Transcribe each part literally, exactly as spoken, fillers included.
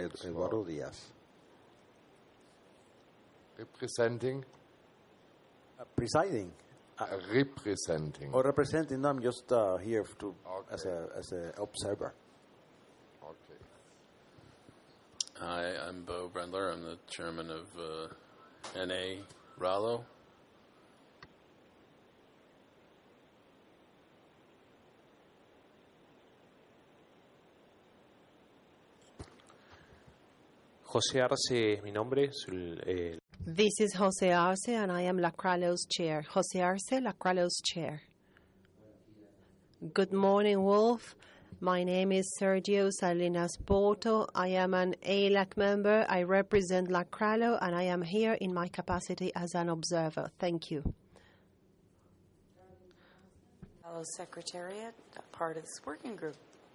Eduardo Díaz. Representing? Uh, presiding. Uh, representing. Or representing, no, I'm just uh, here to okay. as a as an observer. Okay. Hi, I'm Bo Brendler. I'm the chairman of uh, N A Rallo. José Arce es mi nombre. Soy el, eh, This is Jose Arce, and I am Lacralo's chair. Jose Arce, Lacralo's chair. Good morning, Wolf. My name is Sergio Salinas Porto. I am an A L A C member. I represent Lacralo, and I am here in my capacity as an observer. Thank you. Fellow Secretariat, part of this working group.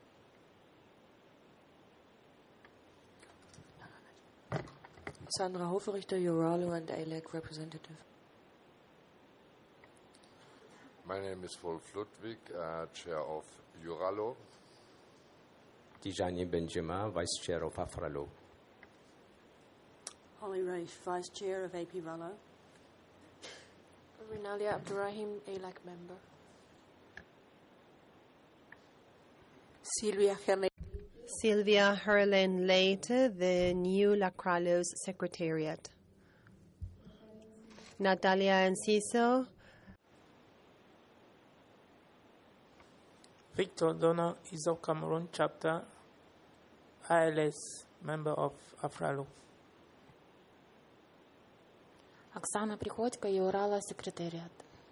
Sandra Hoverrichter, Uralo and A L A C representative. My name is Wolf Ludwig, uh, chair of Uralo. Tijani Benjima, vice chair of Afralo. Holly Rafe, vice chair of A P Rallo. Rinalia Abdurrahim, A L A C member. Silvia Herle. Sylvia Herlen later, the new Lacralo's secretariat. Natalia Enciso. Victor Donna, Iso Cameroon chapter, I L S, member of Afralo. Оксана Приходько, Урала, secretariat.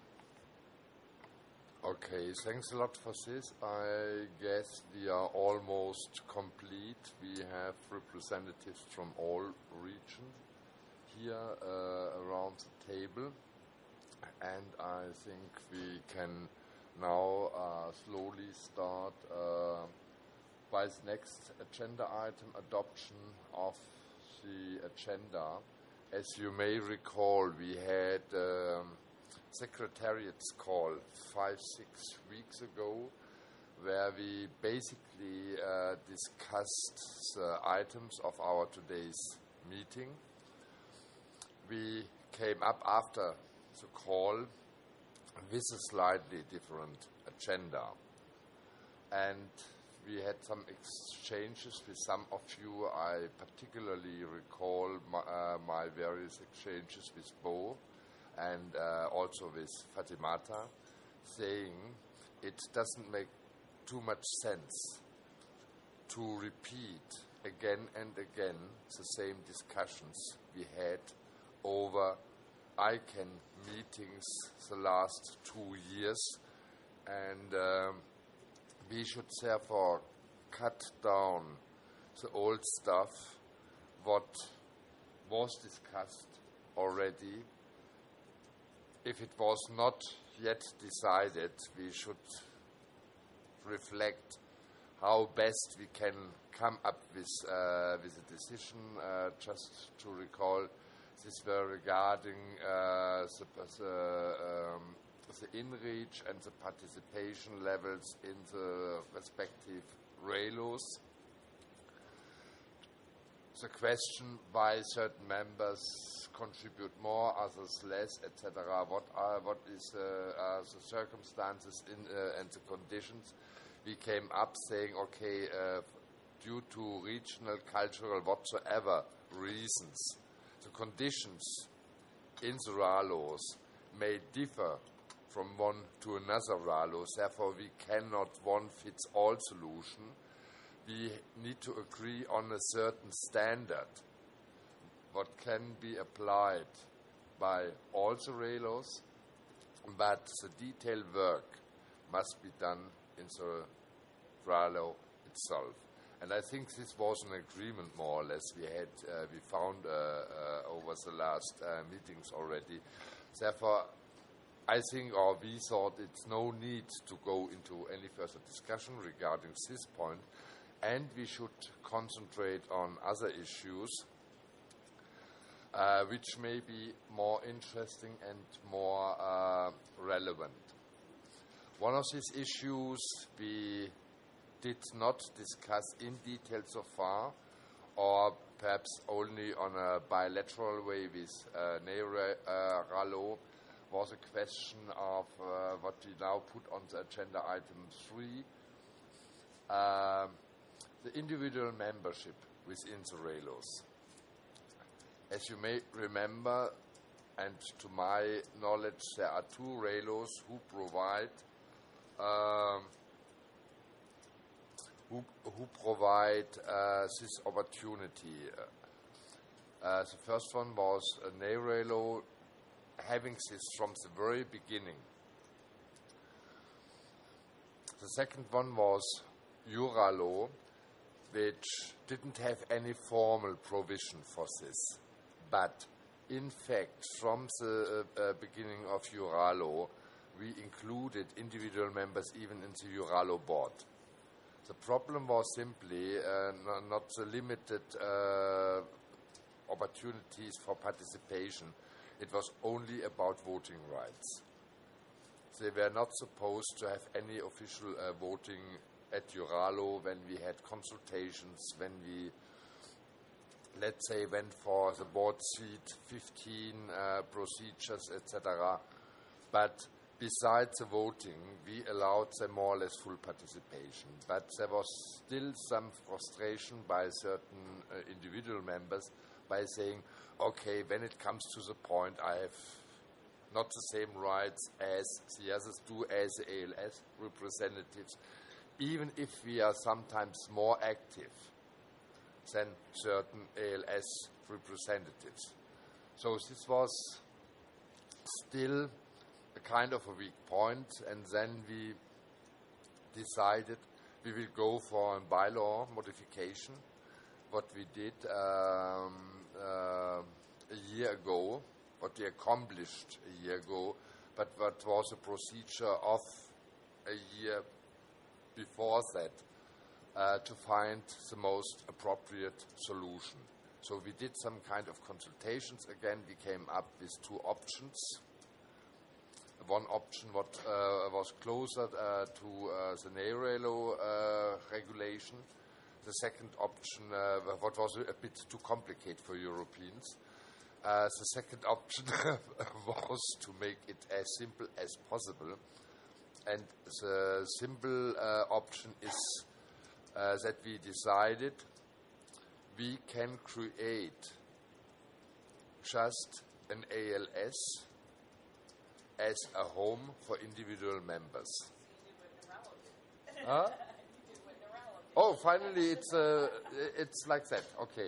Okay, thanks a lot for this. I guess we are almost complete. We have representatives from all regions here uh, around the table, and I think we can now uh, slowly start uh, by the next agenda item, adoption of the agenda. As you may recall, we had um, Secretariat's call five, six weeks ago, where we basically uh, discussed the items of our today's meeting. We came up after the call with a slightly different agenda, and we had some exchanges with some of you. I particularly recall my, uh, my various exchanges with Bo and uh, also with Fatimata, saying it doesn't make too much sense to repeat again and again the same discussions we had over I CAN meetings the last two years, and um, we should therefore cut down the old stuff, what was discussed already. If it was not yet decided, we should reflect how best we can come up with uh, with a decision. Uh, just to recall, this were regarding uh, the, the, um, the in-reach and the participation levels in the respective RALOs. The question why certain members contribute more, others less, et cetera. What are what is uh, are the circumstances in uh, and the conditions? We came up saying, okay, uh, due to regional, cultural, whatsoever reasons, the conditions in the RALOs may differ from one to another RALO. Therefore, we cannot one-fits-all solution. We need to agree on a certain standard, what can be applied by all the RALOs, but the detailed work must be done in the RALO itself. And I think this was an agreement, more or less, we had, uh, we found uh, uh, over the last uh, meetings already. Therefore, I think, or we thought, it's no need to go into any further discussion regarding this point, and we should concentrate on other issues uh, which may be more interesting and more uh, relevant. One of these issues we did not discuss in detail so far, or perhaps only on a bilateral way with uh, NERALO, was a question of uh, what we now put on the agenda item three, uh, the individual membership within the RALOs. As you may remember, and to my knowledge, there are two RALOs who provide um, who, who provide uh, this opportunity. Uh, the first one was a NERALO having this from the very beginning. The second one was EURALO, which didn't have any formal provision for this. But in fact, from the uh, uh, beginning of EURALO, we included individual members even in the EURALO board. The problem was simply uh, n- not the limited uh, opportunities for participation. It was only about voting rights. They were not supposed to have any official uh, voting at EURALO when we had consultations, when we, let's say, went for the board seat fifteen uh, procedures, et cetera. But besides the voting, we allowed them more or less full participation. But there was still some frustration by certain uh, individual members by saying, okay, when it comes to the point, I have not the same rights as the others do as the A L S representatives, even if we are sometimes more active than certain A L S representatives. So this was still a kind of a weak point, and then we decided we will go for a bylaw modification, what we did um, uh, a year ago, what we accomplished a year ago, but what was a procedure of a year before that uh, to find the most appropriate solution. So we did some kind of consultations. Again, we came up with two options. One option what uh, was closer uh, to uh, the NERALO uh, regulation. The second option, uh, what was a bit too complicated for Europeans. Uh, the second option was to make it as simple as possible. And the simple uh, option is uh, that we decided we can create just an A L S as a home for individual members. Huh? Oh, finally, it's uh, it's like that. Okay.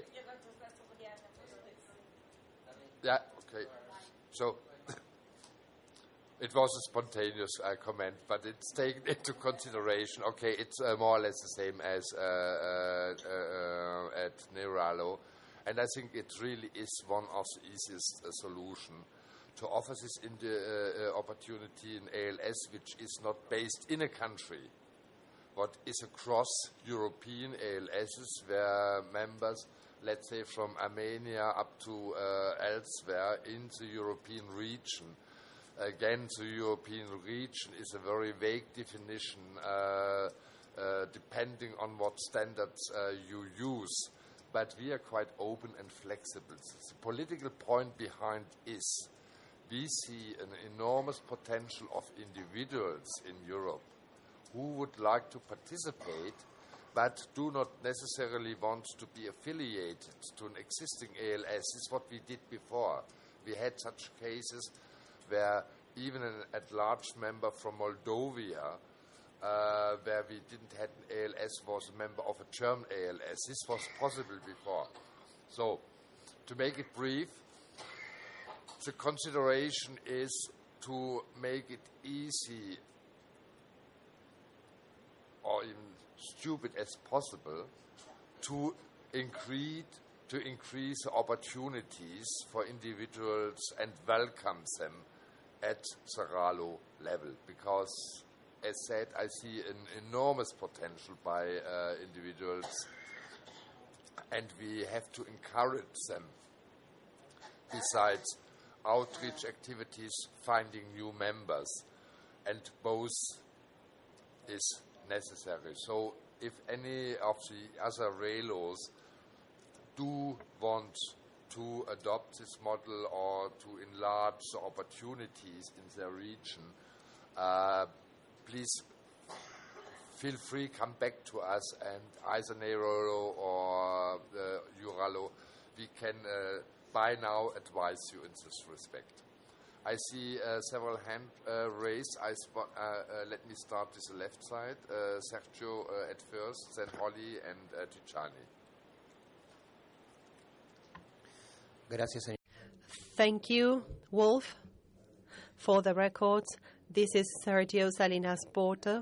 Yeah. Okay. So it was a spontaneous uh, comment, but it's taken into consideration. Okay, it's uh, more or less the same as uh, uh, uh, at NERALO, and I think it really is one of the easiest uh, solution to offer this in the uh, uh, opportunity in A L S, which is not based in a country, but is across European A L Ss, where members, let's say from Armenia up to uh, elsewhere in the European region. Again, the European region is a very vague definition, uh, uh, depending on what standards uh, you use. But we are quite open and flexible. The political point behind is we see an enormous potential of individuals in Europe who would like to participate but do not necessarily want to be affiliated to an existing A L S. This is what we did before. We had such cases where even an at-large member from Moldova, uh, where we didn't have an A L S, was a member of a German A L S. This was possible before. So, to make it brief, the consideration is to make it easy or even stupid as possible to increase to increase opportunities for individuals and welcome them at the RALO level, because, as said, I see an enormous potential by uh, individuals, and we have to encourage them. Besides outreach activities, finding new members, and both is necessary. So if any of the other RALOs do want to adopt this model or to enlarge the opportunities in their region, uh, please feel free, come back to us, and either Nerolo or the Uralo, we can uh, by now advise you in this respect. I see uh, several hands uh, raised. I spot, uh, uh, let me start with the left side. Uh, Sergio uh, at first, then Holly and uh, Tijani. Gracias, señor. Thank you, Wolf. For the records, this is Sergio Salinas Porter.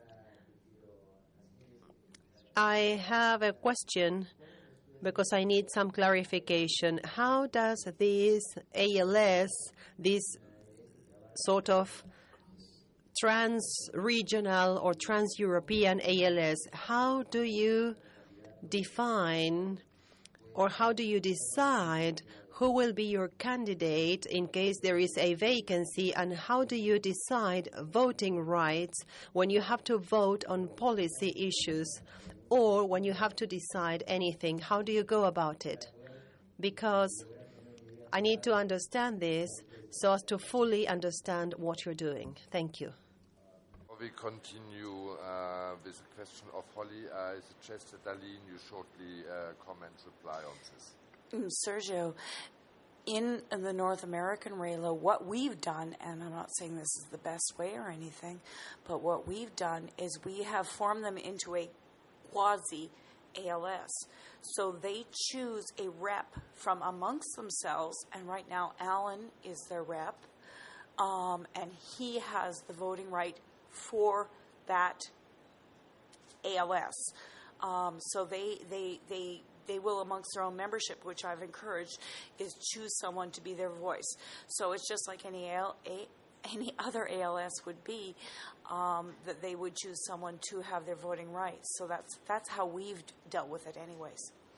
I have a question because I need some clarification. How does this A L S, this sort of trans-regional or trans-European A L S, how do you define or how do you decide who will be your candidate in case there is a vacancy, and how do you decide voting rights when you have to vote on policy issues or when you have to decide anything? How do you go about it? Because I need to understand this so as to fully understand what you're doing. Thank you. We continue uh, with the question of Holly. I suggest that Darlene, you shortly uh, comment, reply on this. Sergio, in the North American R E L O, what we've done, and I'm not saying this is the best way or anything, but what we've done is we have formed them into a quasi-A L S. So they choose a rep from amongst themselves, and right now Alan is their rep, um, and he has the voting right for that A L S. Um, so they, they, they, they will, amongst their own membership, which I've encouraged, is choose someone to be their voice. So it's just like any A L, A, any other A L S would be, um, that they would choose someone to have their voting rights. So that's that's how we've dealt with it, anyways.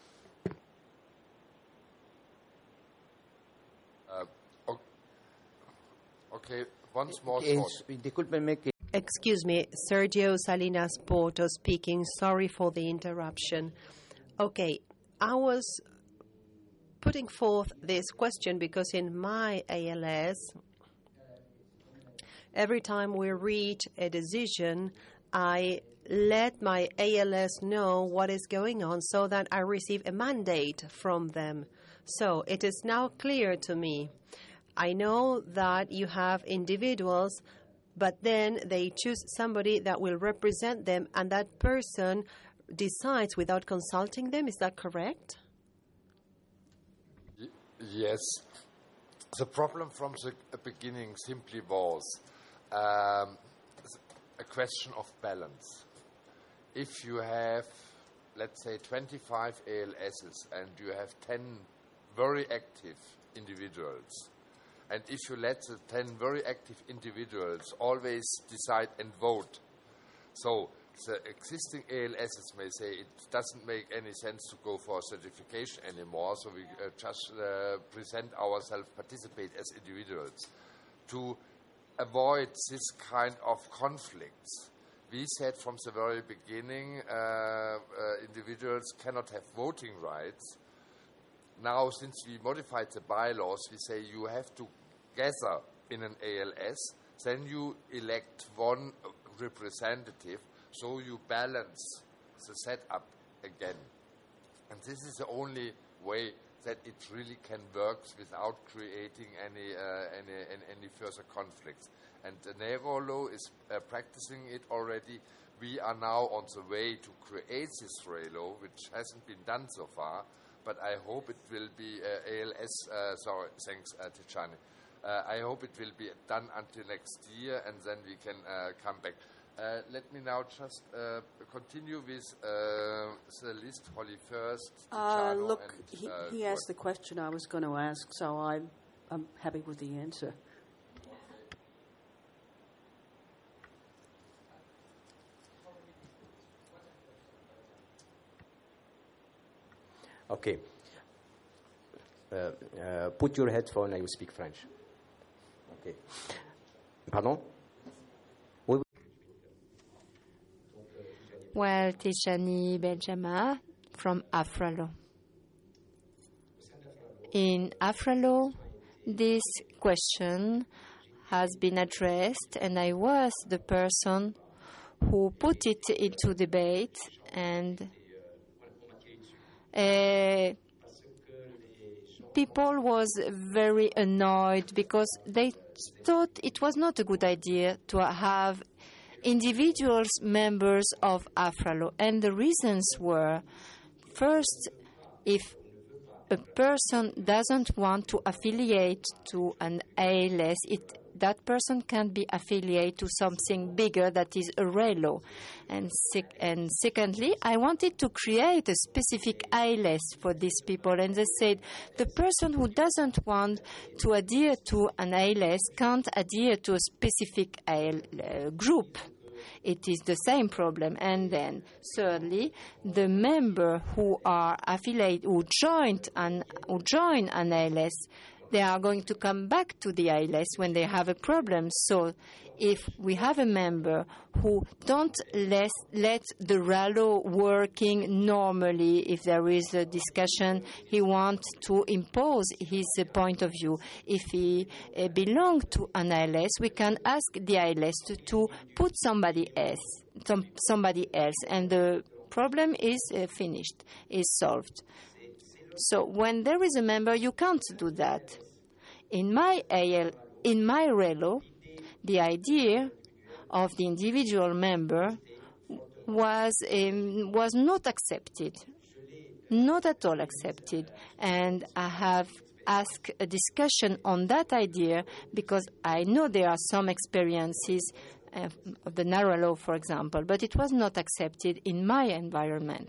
Uh, okay, once more. Discúlpenme que Excuse me, Sergio Salinas Porto speaking. Sorry for the interruption. Okay, I was putting forth this question because in my A L S, every time we reach a decision, I let my A L S know what is going on so that I receive a mandate from them. So it is now clear to me. I know that you have individuals, but then they choose somebody that will represent them, and that person decides without consulting them. Is that correct? Y- yes. The problem from the beginning simply was um, a question of balance. If you have, let's say, twenty-five A L Ss and you have ten very active individuals, and if you let the ten very active individuals always decide and vote, so the existing A L Ss may say it doesn't make any sense to go for certification anymore, so we uh, just uh, present ourselves, participate as individuals. To avoid this kind of conflicts, we said from the very beginning uh, uh, individuals cannot have voting rights. Now, since we modified the bylaws, we say you have to gather in an A L S, then you elect one representative, so you balance the setup again. And this is the only way that it really can work without creating any uh, any, any, any further conflicts. And the Nerolo is uh, practicing it already. We are now on the way to create this R E L O, which hasn't been done so far, but I hope it will be uh, A L S, uh, sorry, thanks, uh, Tijani. Uh, I hope it will be done until next year, and then we can uh, come back. Uh, let me now just uh, continue with uh, the list. Holly first. Uh, Tijano look, and, he, uh, he asked the question I was going to ask, so I'm, I'm happy with the answer. Okay. Uh, uh, put your headphone, I will speak French. Okay. Pardon? Oui. Well, Tijani Benjamin from Afralo. In AFRALO, this question has been addressed, and I was the person who put it into debate, and uh, people was very annoyed because they thought it was not a good idea to have individuals members of AFRALO. And the reasons were, first, if a person doesn't want to affiliate to an A L S, it, that person can be affiliated to something bigger that is a RELO. And, sec- and secondly, I wanted to create a specific A L S for these people. And they said the person who doesn't want to adhere to an A L S can't adhere to a specific A L, uh, group. It is the same problem. And then, thirdly, the member who are affiliated, who joined an, who join an A L S, they are going to come back to the A L S when they have a problem. So if we have a member who don't let, let the RALO working normally, if there is a discussion, he wants to impose his uh, point of view. If he uh, belongs to an A L S, we can ask the A L S to, to put somebody else, some, somebody else, and the problem is uh, finished, is solved. So when there is a member, you can't do that. In my A L, in my RELO, the idea of the individual member was um, was not accepted, not at all accepted, and I have asked a discussion on that idea because I know there are some experiences uh, of the narrow law, for example, but it was not accepted in my environment.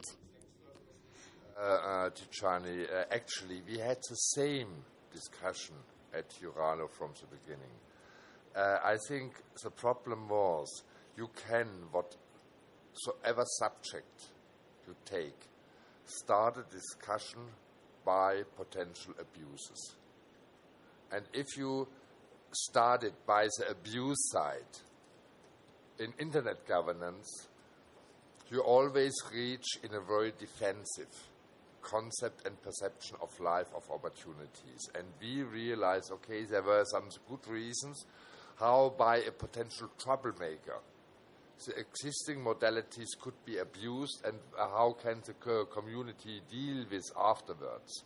Uh, uh, Tijani, uh, actually, we had the same discussion at EURALO from the beginning. Uh, I think the problem was you can, whatsoever subject you take, start a discussion by potential abuses. And if you started by the abuse side, in internet governance, you always reach in a very defensive concept and perception of life, of opportunities. And we realized, okay, there were some good reasons how by a potential troublemaker the existing modalities could be abused and how can the community deal with afterwards.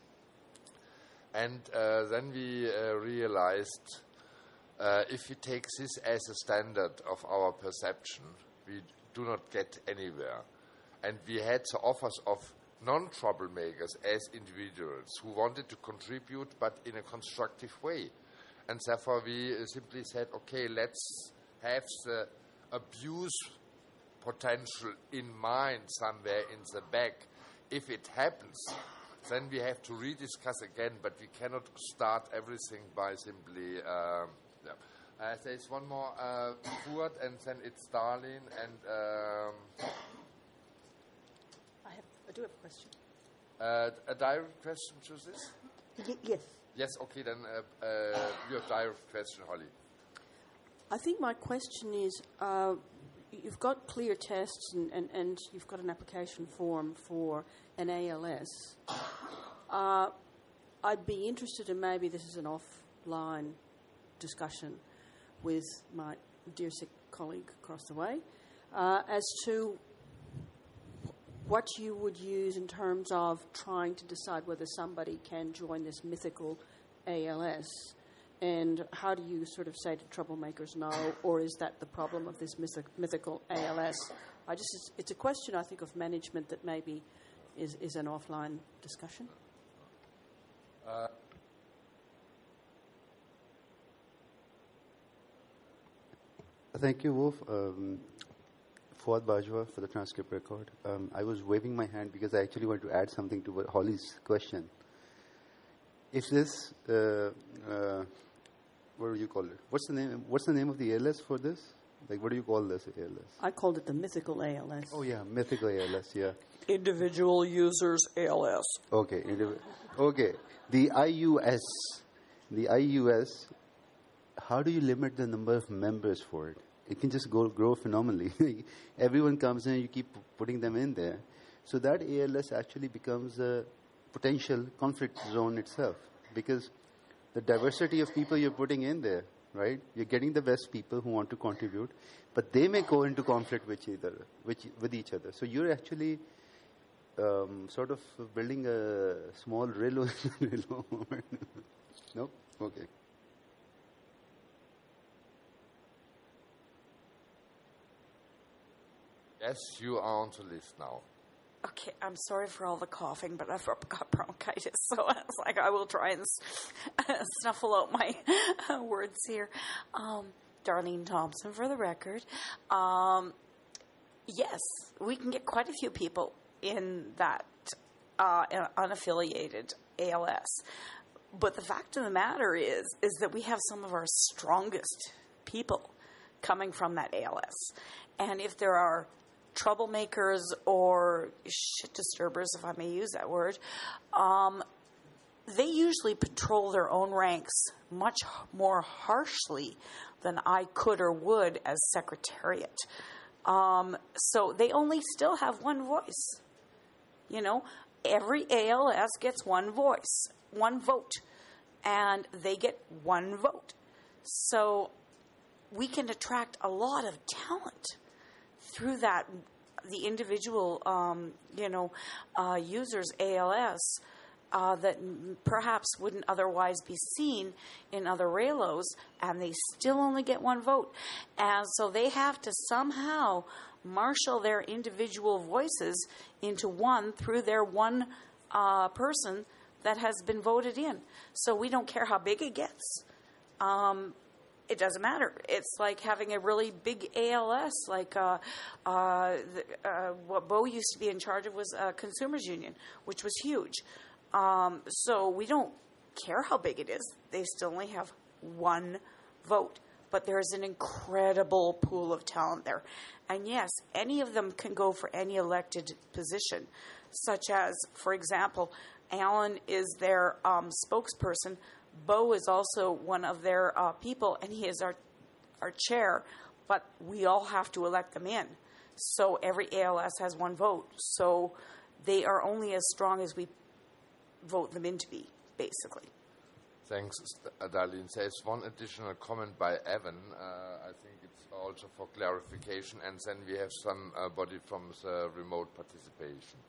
And uh, then we uh, realized uh, if we take this as a standard of our perception, we do not get anywhere. And we had the offers of non-troublemakers as individuals who wanted to contribute but in a constructive way. And therefore we uh, simply said, okay, let's have the abuse potential in mind somewhere in the back. If it happens, then we have to rediscuss again, but we cannot start everything by simply... Uh, yeah. uh, there's one more, uh, Fuad, and then it's Darlene, and... Um, I do have a question. Uh, a direct question to this? Y- yes. Yes, okay, then uh, uh, you have direct question, Holly. I think my question is, uh, you've got clear tests and, and, and you've got an application form for an A L S. Uh, I'd be interested in, maybe this is an offline discussion with my dear sick colleague across the way, uh, as to what you would use in terms of trying to decide whether somebody can join this mythical A L S. And how do you sort of say to troublemakers no, or is that the problem of this mythic, mythical A L S? I just, it's, it's a question, I think, of management that maybe is, is an offline discussion. Uh, Thank you, Wolf. Um, Fuad Bajwa for the transcript record. Um, I was waving my hand because I actually want to add something to Holly's question. If this, uh, uh, what do you call it? What's the name? What's the name of the A L S for this? Like, what do you call this A L S? I called it the mythical A L S. Oh yeah, mythical A L S. Yeah. Individual users A L S. Okay. Indiv- okay. The I U S. The I U S. How do you limit the number of members for it? It can just go, grow phenomenally. Everyone comes in, you keep putting them in there. So that A L S actually becomes a potential conflict zone itself. because the diversity of people you're putting in there, right? You're getting the best people who want to contribute, but they may go into conflict with each other, which, with each other. So you're actually um, sort of building a small railroad. No? Okay. Yes, you are on the list now. Okay, I'm sorry for all the coughing, but I've got bronchitis, so I was like, I will try and snuffle out my words here. Um, Darlene Thompson, for the record. Um, yes, we can get quite a few people in that uh, unaffiliated A L S. But the fact of the matter is, is that we have some of our strongest people coming from that A L S. And if there are troublemakers or shit disturbers, if I may use that word, um, they usually patrol their own ranks much more harshly than I could or would as secretariat. Um, so they only still have one voice. You know, every A L S gets one voice, one vote, and they get one vote. So we can attract a lot of talent through that, the individual, um, you know, uh, users A L S uh, that m- perhaps wouldn't otherwise be seen in other Raylos, and they still only get one vote. And so they have to somehow marshal their individual voices into one through their one uh, person that has been voted in. So we don't care how big it gets. Um, It doesn't matter. It's like having a really big A L S. Like uh, uh, the, uh, what Bo used to be in charge of was a consumers union, which was huge. Um, so we don't care how big it is. They still only have one vote. But there's an incredible pool of talent there. And yes, any of them can go for any elected position, such as, for example, Alan is their um, spokesperson. Bo is also one of their uh, people, and he is our our chair, but we all have to elect them in. So every A L S has one vote. So they are only as strong as we vote them in to be, basically. Thanks, Darlene. There's one additional comment by Evan. Uh, I think it's also for clarification, and then we have somebody from the remote participation.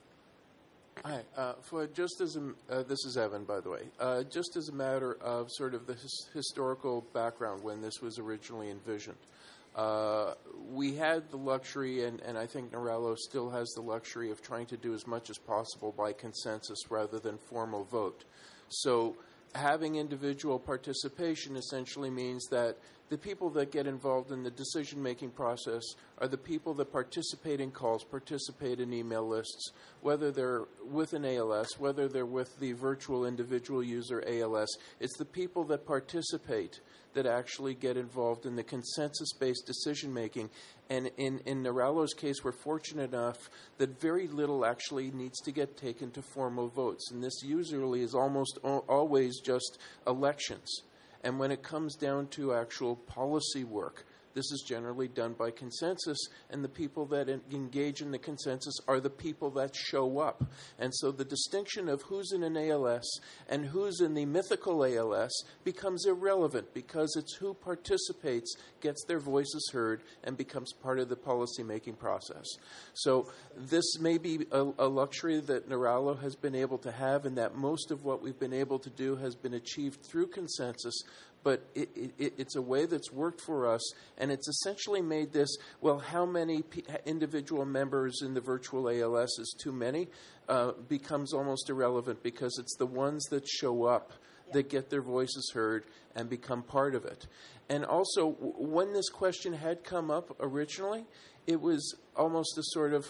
Hi. Uh, for just as a, uh, this is Evan, by the way. Uh, just as a matter of sort of the his, historical background when this was originally envisioned, uh, we had the luxury, and, and I think Narello still has the luxury of trying to do as much as possible by consensus rather than formal vote. So having individual participation essentially means that the people that get involved in the decision-making process are the people that participate in calls, participate in email lists, whether they're with an A L S, whether they're with the virtual individual user A L S. It's the people that participate that actually get involved in the consensus-based decision-making. And in, in Narello's case, we're fortunate enough that very little actually needs to get taken to formal votes. And this usually is almost o- always just elections. And when it comes down to actual policy work, this is generally done by consensus, and the people that en- engage in the consensus are the people that show up. And so the distinction of who's in an A L S and who's in the mythical A L S becomes irrelevant because it's who participates, gets their voices heard, and becomes part of the policy-making process. So this may be a, a luxury that Narello has been able to have, and that most of what we've been able to do has been achieved through consensus. But it, it, it's a way that's worked for us, and it's essentially made this, well, how many p- individual members in the virtual A L S is too many, uh, becomes almost irrelevant because it's the ones that show up that get their voices heard and become part of it. And also, w- when this question had come up originally, it was almost a sort of,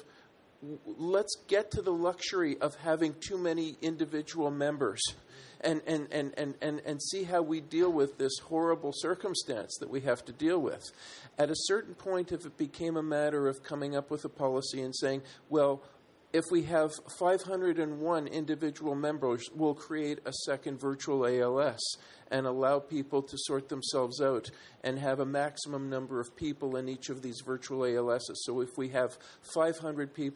let's get to the luxury of having too many individual members. And, and, and, and, and, and see how we deal with this horrible circumstance that we have to deal with. At a certain point, if it became a matter of coming up with a policy and saying, well, if we have five hundred one individual members, we'll create a second virtual A L S and allow people to sort themselves out and have a maximum number of people in each of these virtual A L Ss. So if we have five hundred people,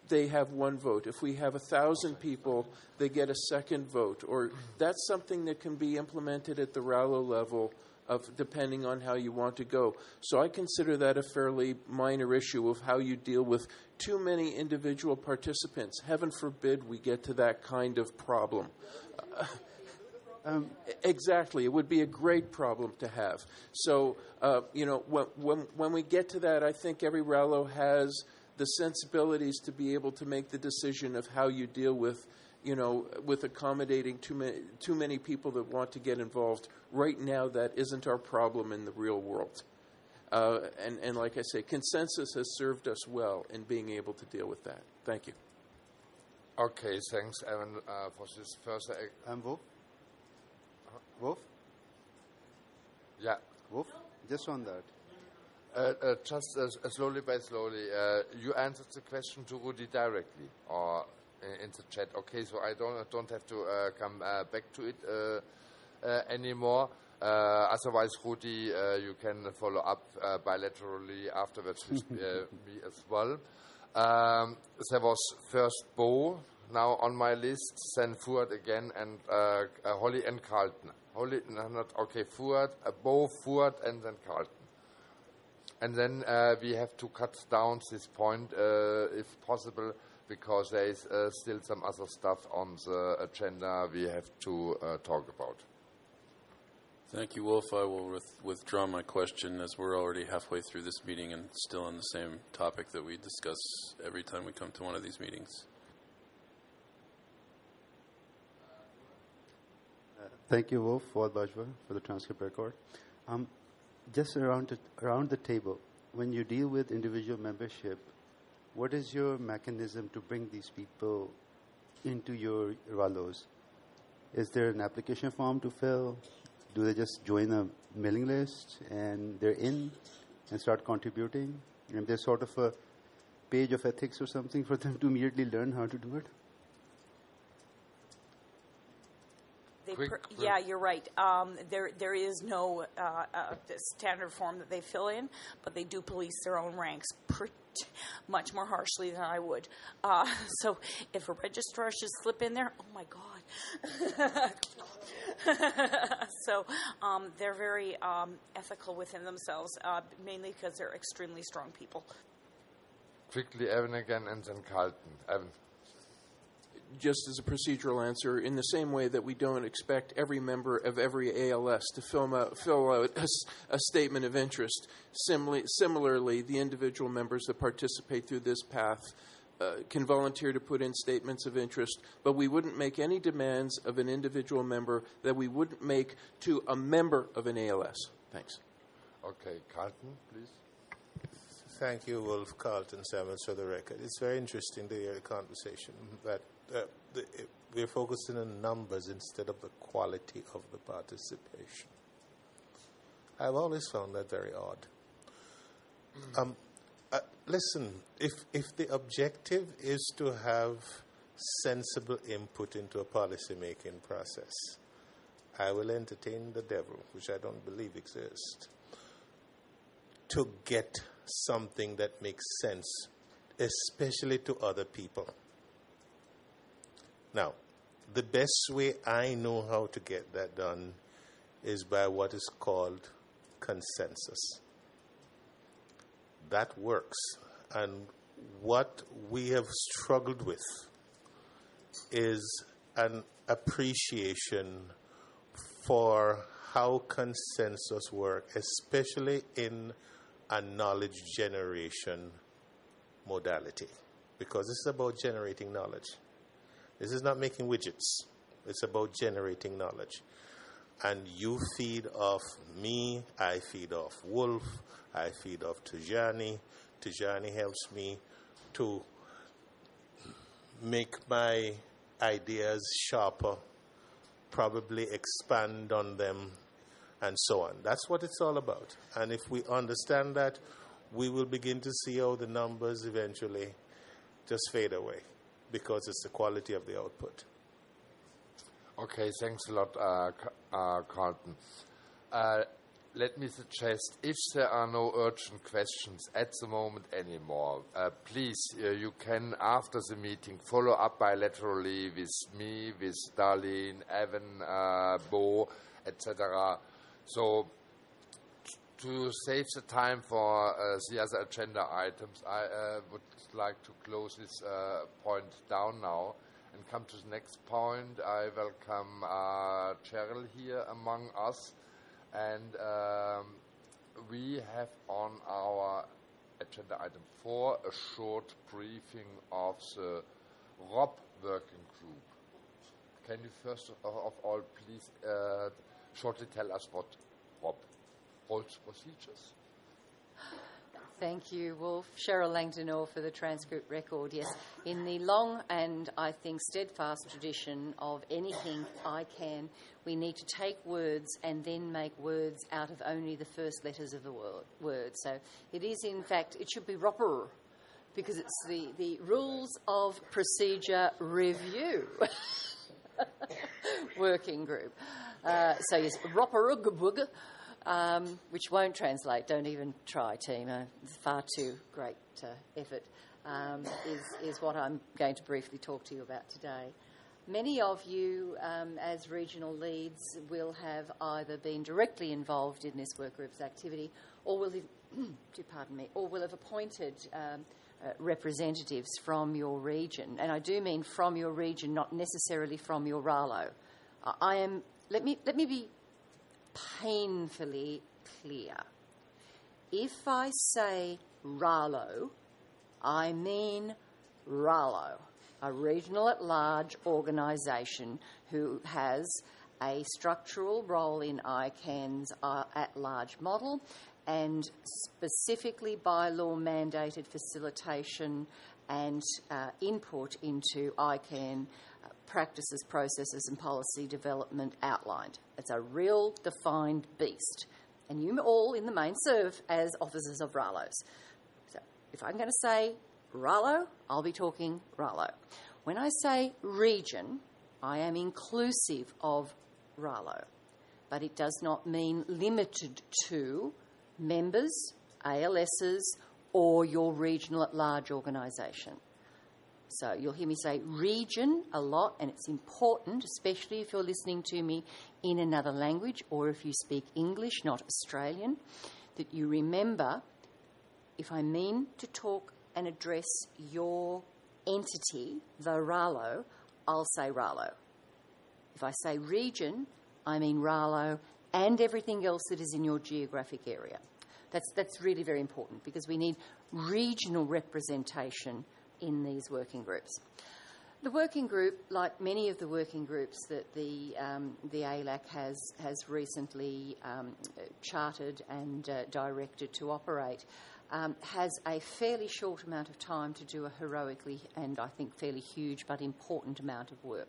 they have one vote. If we have a thousand people, they get a second vote. Or that's something that can be implemented at the Rallo level, of depending on how you want to go. So I consider that a fairly minor issue of how you deal with too many individual participants. Heaven forbid we get to that kind of problem. Uh, Um, exactly. It would be a great problem to have. So, uh, you know, when, when, when we get to that, I think every Rallo has the sensibilities to be able to make the decision of how you deal with, you know, with accommodating too many, too many people that want to get involved. Right now, that isn't our problem in the real world. Uh, and, and like I say, consensus has served us well in being able to deal with that. Thank you. Okay, thanks, Evan, uh, for this first... Um, Wolf? Wolf? Yeah. Wolf, just on that. Uh, uh, just uh, slowly by slowly, uh, you answered the question to Rudy directly, or in, in the chat. Okay, so I don't don't have to uh, come uh, back to it uh, uh, anymore. Uh, otherwise, Rudy, uh, you can follow up uh, bilaterally afterwards with uh, me as well. Um, there was first Bo now on my list, then Fuad again, and uh, uh, Holly and Carlton. Holly, no, not okay. Fuad, uh, Bo, Fuad, and then Carlton. And then uh, we have to cut down this point, uh, if possible, because there is uh, still some other stuff on the agenda we have to uh, talk about. Thank you, Wolf. I will with- withdraw my question, as we're already halfway through this meeting and still on the same topic that we discuss every time we come to one of these meetings. Uh, thank you, Wolf, Fuad Bajwa, for the transcript record. Um, just around the, around the table, when you deal with individual membership, what is your mechanism to bring these people into your Rallos? Is there an application form to fill? Do they just join a mailing list and they're in and start contributing? And there's sort of a page of ethics or something for them to immediately learn how to do it? They Quick, per- quick. yeah, you're right. Um, there, there is no uh, uh, standard form that they fill in, but they do police their own ranks pretty much more harshly than I would. Uh, so, if a registrar should slip in there, oh my God! so, um, they're very um, ethical within themselves, uh, mainly because they're extremely strong people. Quickly, Evan again, and then Carlton. Evan. Just as a procedural answer, in the same way that we don't expect every member of every A L S to fill out, fill out a, a statement of interest, similarly, similarly, the individual members that participate through this path uh, can volunteer to put in statements of interest, but we wouldn't make any demands of an individual member that we wouldn't make to a member of an A L S. Thanks. Okay, Carlton, please. Thank you, Wolf. Carlton Samuels, for the record. It's very interesting to hear a conversation that uh, the, it, we're focusing on numbers instead of the quality of the participation. I've always found that very odd. Um, uh, listen, if if the objective is to have sensible input into a policy-making process, I will entertain the devil, which I don't believe exists, to get something that makes sense, especially to other people. Now, the best way I know how to get that done is by what is called consensus. That works. And what we have struggled with is an appreciation for how consensus works, especially in a knowledge generation modality, because this is about generating knowledge. This is not making widgets. It's about generating knowledge. And you feed off me, I feed off Wolf, I feed off Tijani. Tijani helps me to make my ideas sharper, probably expand on them, and so on. That's what it's all about. And if we understand that, we will begin to see how the numbers eventually just fade away, because it's the quality of the output. Okay, thanks a lot, uh, uh, Carlton. Uh, let me suggest, if there are no urgent questions at the moment anymore, uh, please, uh, you can, after the meeting, follow up bilaterally with me, with Darlene, Evan, uh, Bo, et cetera. So, to save the time for uh, the other agenda items, I uh, would like to close this uh, point down now and come to the next point. I welcome uh, Cheryl here among us. And um, we have on our agenda item four a short briefing of the R O P working group. Can you first of all please uh, shortly tell us what R O P holds procedures? Thank you, Wolf. Cheryl Langton Orr for the transcript record. Yes, in the long and I think steadfast tradition of anything I can, we need to take words and then make words out of only the first letters of the word. word. So it is, in fact, it should be R O P R, because it's the, the Rules of Procedure Review Working Group. Uh, so yes, R O P R. Um, which won't translate. Don't even try, team. Uh, it's far too great uh, effort, um, is, is what I'm going to briefly talk to you about today. Many of you, um, as regional leads, will have either been directly involved in this work group's activity or will have, do pardon me, or will have appointed um, uh, representatives from your region. And I do mean from your region, not necessarily from your R A L O. Uh, I am, let me, let me be painfully clear. If I say R A L O, I mean R A L O, a regional at large organisation who has a structural role in I CAN's uh, at large model and specifically by law mandated facilitation and uh, input into I CAN uh, practices, processes and policy development outlined. It's a real defined beast. And you all in the main serve as officers of R A L Os. So if I'm going to say R A L O, I'll be talking R A L O. When I say region, I am inclusive of R A L O. But it does not mean limited to members, A L Ss, or your regional at large organisation. So you'll hear me say region a lot, and it's important, especially if you're listening to me in another language or if you speak English, not Australian, that you remember, if I mean to talk and address your entity, the R A L O, I'll say R A L O. If I say region, I mean R A L O and everything else that is in your geographic area. That's, that's really very important because we need regional representation in these working groups. The working group, like many of the working groups that the um, the A L A C has has recently um, chartered and uh, directed to operate, um, has a fairly short amount of time to do a heroically and I think fairly huge but important amount of work.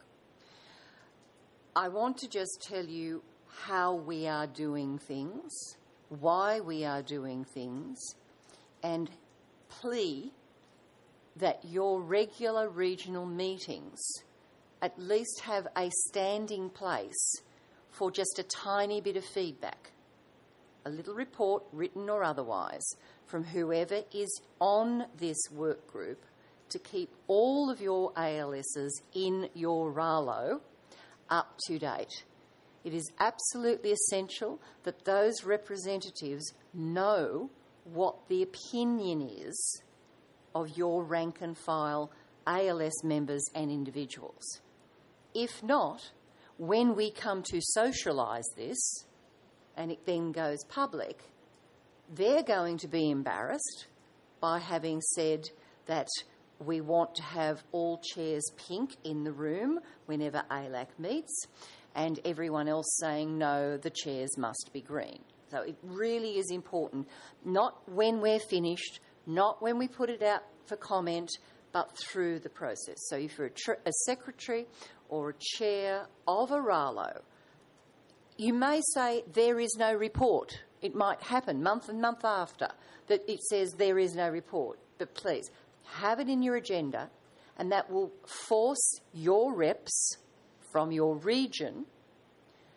I want to just tell you how we are doing things, why we are doing things, and plea that your regular regional meetings at least have a standing place for just a tiny bit of feedback, a little report, written or otherwise, from whoever is on this work group to keep all of your A L Ss in your R A L O up to date. It is absolutely essential that those representatives know what the opinion is of your rank and file A L S members and individuals. If not, when we come to socialise this and it then goes public, they're going to be embarrassed by having said that we want to have all chairs pink in the room whenever A L A C meets and everyone else saying, no, the chairs must be green. So it really is important, not when we're finished, not when we put it out for comment, but through the process. So if you're a, tr- a secretary or a chair of a R A L O, you may say there is no report. It might happen month and month after that it says there is no report. But please, have it in your agenda, and that will force your reps from your region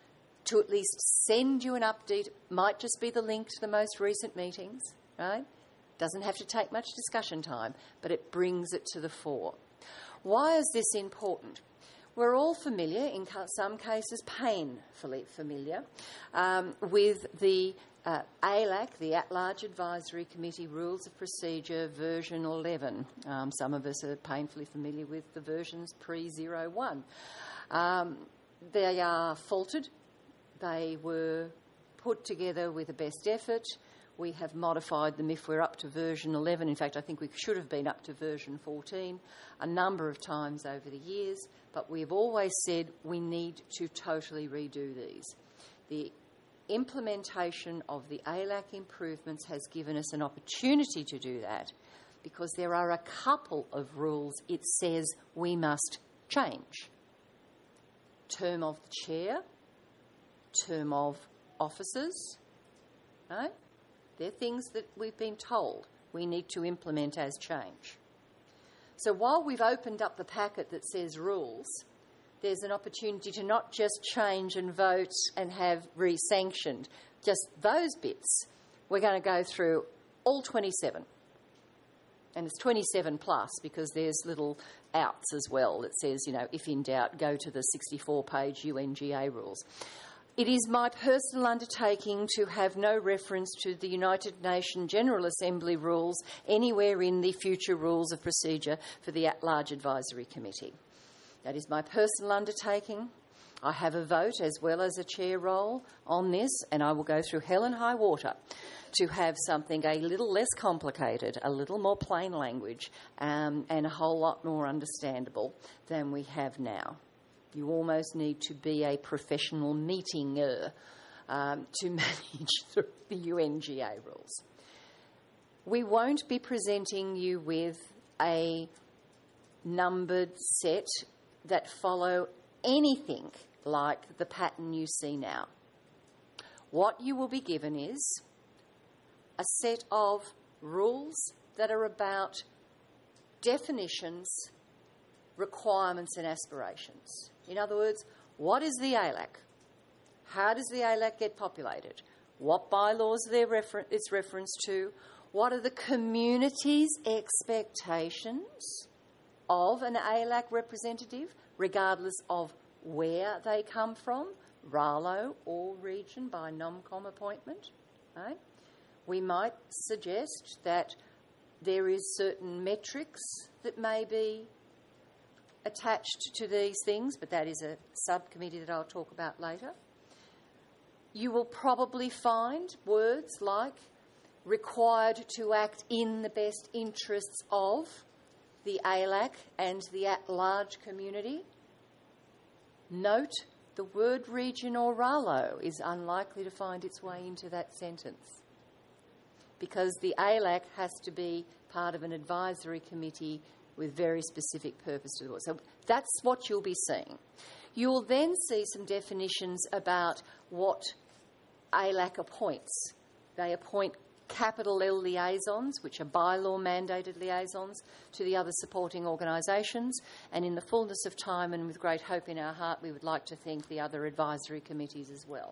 to at least send you an update. Might just be the link to the most recent meetings, right? Doesn't have to take much discussion time, but it brings it to the fore. Why is this important? We're all familiar, in some cases painfully familiar, um, with the uh, A L A C, the At-Large Advisory Committee Rules of Procedure version eleven. Um, some of us are painfully familiar with the versions pre oh one. Um, they are faulted. They were put together with a best effort. We have modified them if we're up to version eleven. In fact, I think we should have been up to version fourteen a number of times over the years, but we've always said we need to totally redo these. The implementation of the A L A C improvements has given us an opportunity to do that because there are a couple of rules it says we must change. Term of the chair, term of officers, right? They're things that we've been told we need to implement as change. So while we've opened up the packet that says rules, there's an opportunity to not just change and vote and have re-sanctioned just those bits. We're going to go through all twenty-seven. And it's twenty-seven plus because there's little outs as well that says, you know, if in doubt, go to the sixty-four page U N G A rules. It is my personal undertaking to have no reference to the United Nations General Assembly rules anywhere in the future rules of procedure for the At-Large Advisory Committee. That is my personal undertaking. I have a vote as well as a chair role on this, and I will go through hell and high water to have something a little less complicated, a little more plain language, um, and a whole lot more understandable than we have now. You almost need to be a professional meetinger um, to manage the, the U N G A rules. We won't be presenting you with a numbered set that follow anything like the pattern you see now. What you will be given is a set of rules that are about definitions, requirements and aspirations. In other words, what is the A L A C? How does the A L A C get populated? What bylaws are there refer- it's referenced to? What are the community's expectations of an A L A C representative, regardless of where they come from, R A L O or region by NomCom appointment? Right? We might suggest that there is certain metrics that may be attached to these things, but that is a subcommittee that I'll talk about later. You will probably find words like required to act in the best interests of the A L A C and the at-large community. Note the word region or R A L O is unlikely to find its way into that sentence because the A L A C has to be part of an advisory committee with very specific purpose to the board. So that's what you'll be seeing. You'll then see some definitions about what A L A C appoints. They appoint capital L liaisons, which are bylaw mandated liaisons, to the other supporting organisations, and in the fullness of time and with great hope in our heart, we would like to thank the other advisory committees as well.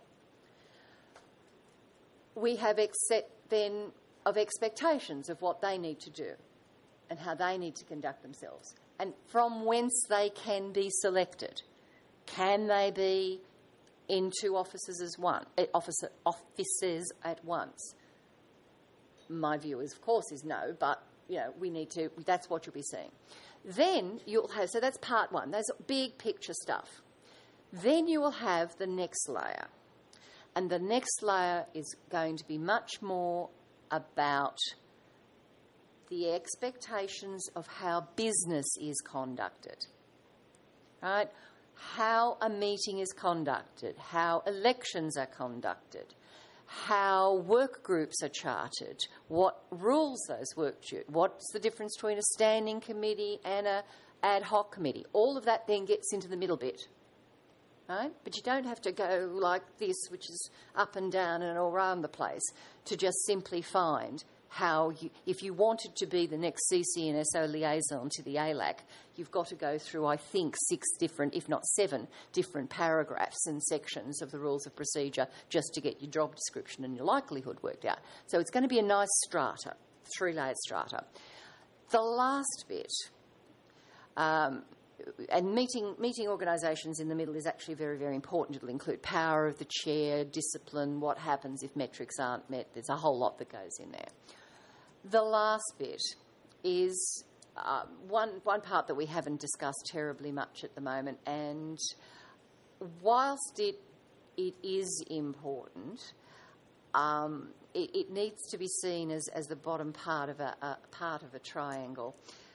We have a set then of expectations of what they need to do and how they need to conduct themselves, and from whence they can be selected. Can they be in two offices as one, officer, offices at once? My view is, of course, is no, but you know we need to. That's what you'll be seeing. Then you'll have. So that's part one. That's big picture stuff. Then you will have the next layer, and the next layer is going to be much more about the expectations of how business is conducted, right? How a meeting is conducted, how elections are conducted, how work groups are chartered, what rules those work groups, what's the difference between a standing committee and a ad hoc committee. All of that then gets into the middle bit, right? But you don't have to go like this, which is up and down and all around the place, to just simply find how you, if you wanted to be the next C C N S O liaison to the A L A C, you've got to go through, I think, six different, if not seven, different paragraphs and sections of the rules of procedure just to get your job description and your likelihood worked out. So it's going to be a nice strata, three-layered strata. The last bit, um, and meeting meeting organisations in the middle is actually very, very important. It'll include power of the chair, discipline, what happens if metrics aren't met. There's a whole lot that goes in there. The last bit is uh, one one part that we haven't discussed terribly much at the moment, and whilst it it is important, um, it, it needs to be seen as, as the bottom part of a, a part of a triangle.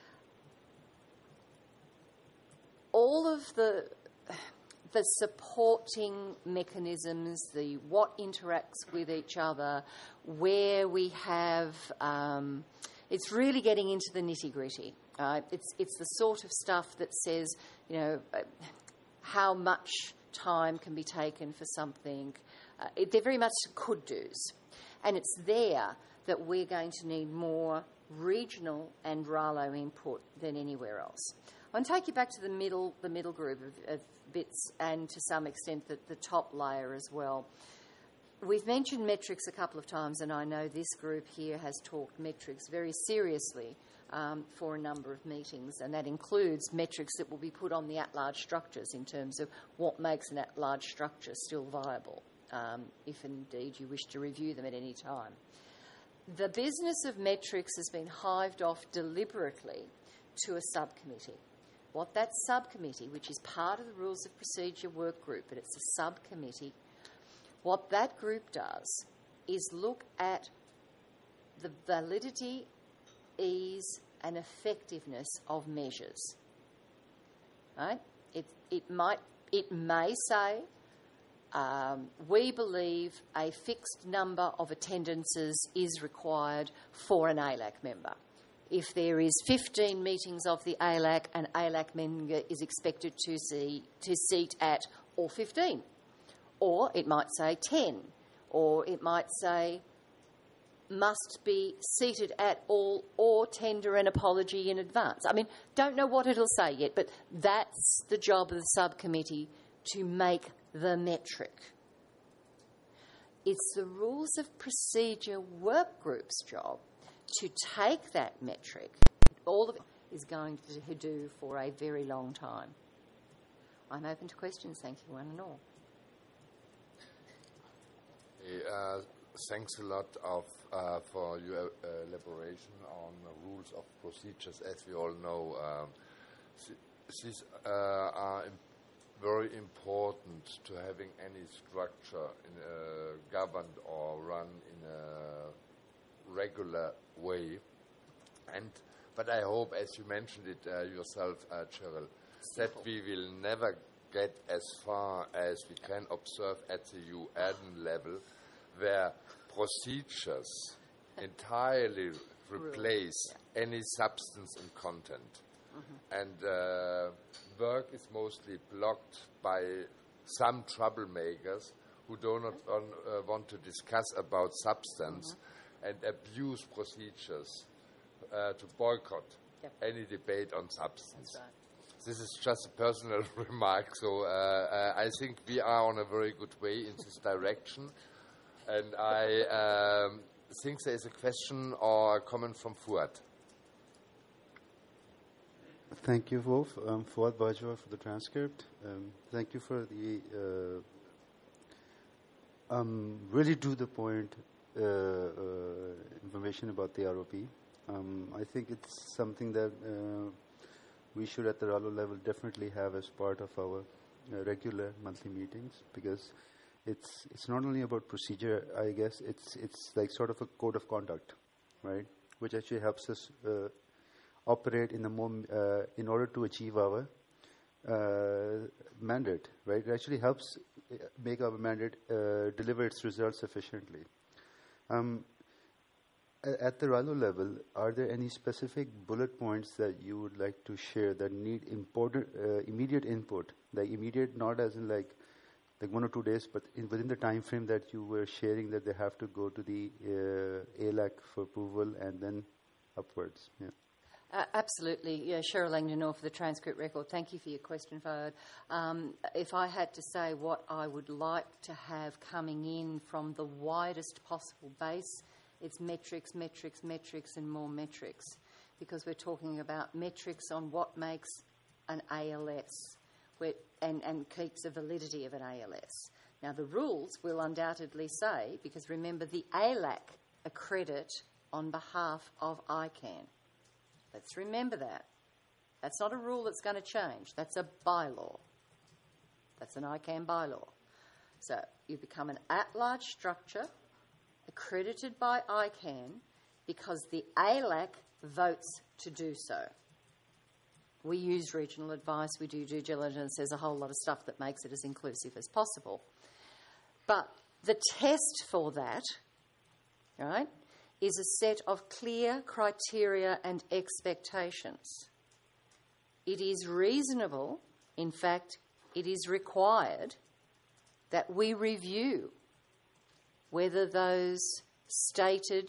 All of the the supporting mechanisms, the what interacts with each other, where we have, um, it's really getting into the nitty-gritty. Uh, it's it's the sort of stuff that says, you know, uh, how much time can be taken for something. Uh, it, they're very much could-dos. And it's there that we're going to need more regional and R A L O input than anywhere else. I want to take you back to the middle, the middle group of, of bits, and to some extent the, the top layer as well. We've mentioned metrics a couple of times, and I know this group here has talked metrics very seriously um, for a number of meetings, and that includes metrics that will be put on the at-large structures in terms of what makes an at-large structure still viable, um, if indeed you wish to review them at any time. The business of metrics has been hived off deliberately to a subcommittee. What that subcommittee, which is part of the Rules of Procedure work group, but it's a subcommittee, what that group does is look at the validity, ease and effectiveness of measures. Right? It, it, might, it may say, um, we believe a fixed number of attendances is required for an A L A C member. If there is fifteen meetings of the A L A C, an A L A C member is expected to see to seat at all fifteen. Or it might say ten. Or it might say must be seated at all or tender an apology in advance. I mean, don't know what it'll say yet, but that's the job of the subcommittee, to make the metric. It's the Rules of Procedure work group's job to take that metric, all of it is going to do for a very long time. I'm open to questions. Thank you, one and all. Uh, thanks a lot of, uh, for your uh, elaboration on the rules of procedures. As we all know, um, these uh, are imp- very important to having any structure in a governed or run in a regular way. And but I hope, as you mentioned it uh, yourself, uh, Cheryl, that we will never get as far as we can observe at the U N level, where procedures entirely replace any substance and content. Mm-hmm. And uh, work is mostly blocked by some troublemakers who do not on, uh, want to discuss about substance mm-hmm. and abuse procedures uh, to boycott yep. any debate on substance. That's right. This is just a personal remark, so uh, uh, I think we are on a very good way in this direction. And I um, think there is a question or a comment from Fuad. Thank you, Wolf. Um, Fuad Bajwa for the transcript. Um, thank you for the uh, um, really to the point uh, uh, information about the R O P. Um, I think it's something that uh, we should at the R A L O level definitely have as part of our uh, regular monthly meetings, because it's it's not only about procedure. I guess it's it's like sort of a code of conduct, right? Which actually helps us uh, operate in the more uh, in order to achieve our uh, mandate, right? It actually helps make our mandate uh, deliver its results efficiently. Um, At the R A L O level, are there any specific bullet points that you would like to share that need important, uh, immediate input? Like immediate, not as in like like one or two days, but in, within the time frame that you were sharing, that they have to go to the uh, A L A C for approval and then upwards. Yeah. Uh, absolutely. Yeah, Cheryl Langdon for the transcript record. Thank you for your question, Fahad. Um, if I had to say what I would like to have coming in from the widest possible base, it's metrics, metrics, metrics, and more metrics, because we're talking about metrics on what makes an A L S where, and, and keeps the validity of an A L S. Now, the rules will undoubtedly say, because remember, the A L A C accredit on behalf of I CAN. Let's remember that. That's not a rule that's going to change. That's a bylaw. That's an I CAN bylaw. So you become an at-large structure accredited by I CAN because the A L A C votes to do so. We use regional advice, we do due diligence, there's a whole lot of stuff that makes it as inclusive as possible. But the test for that, right, is a set of clear criteria and expectations. It is reasonable, in fact, it is required that we review whether those stated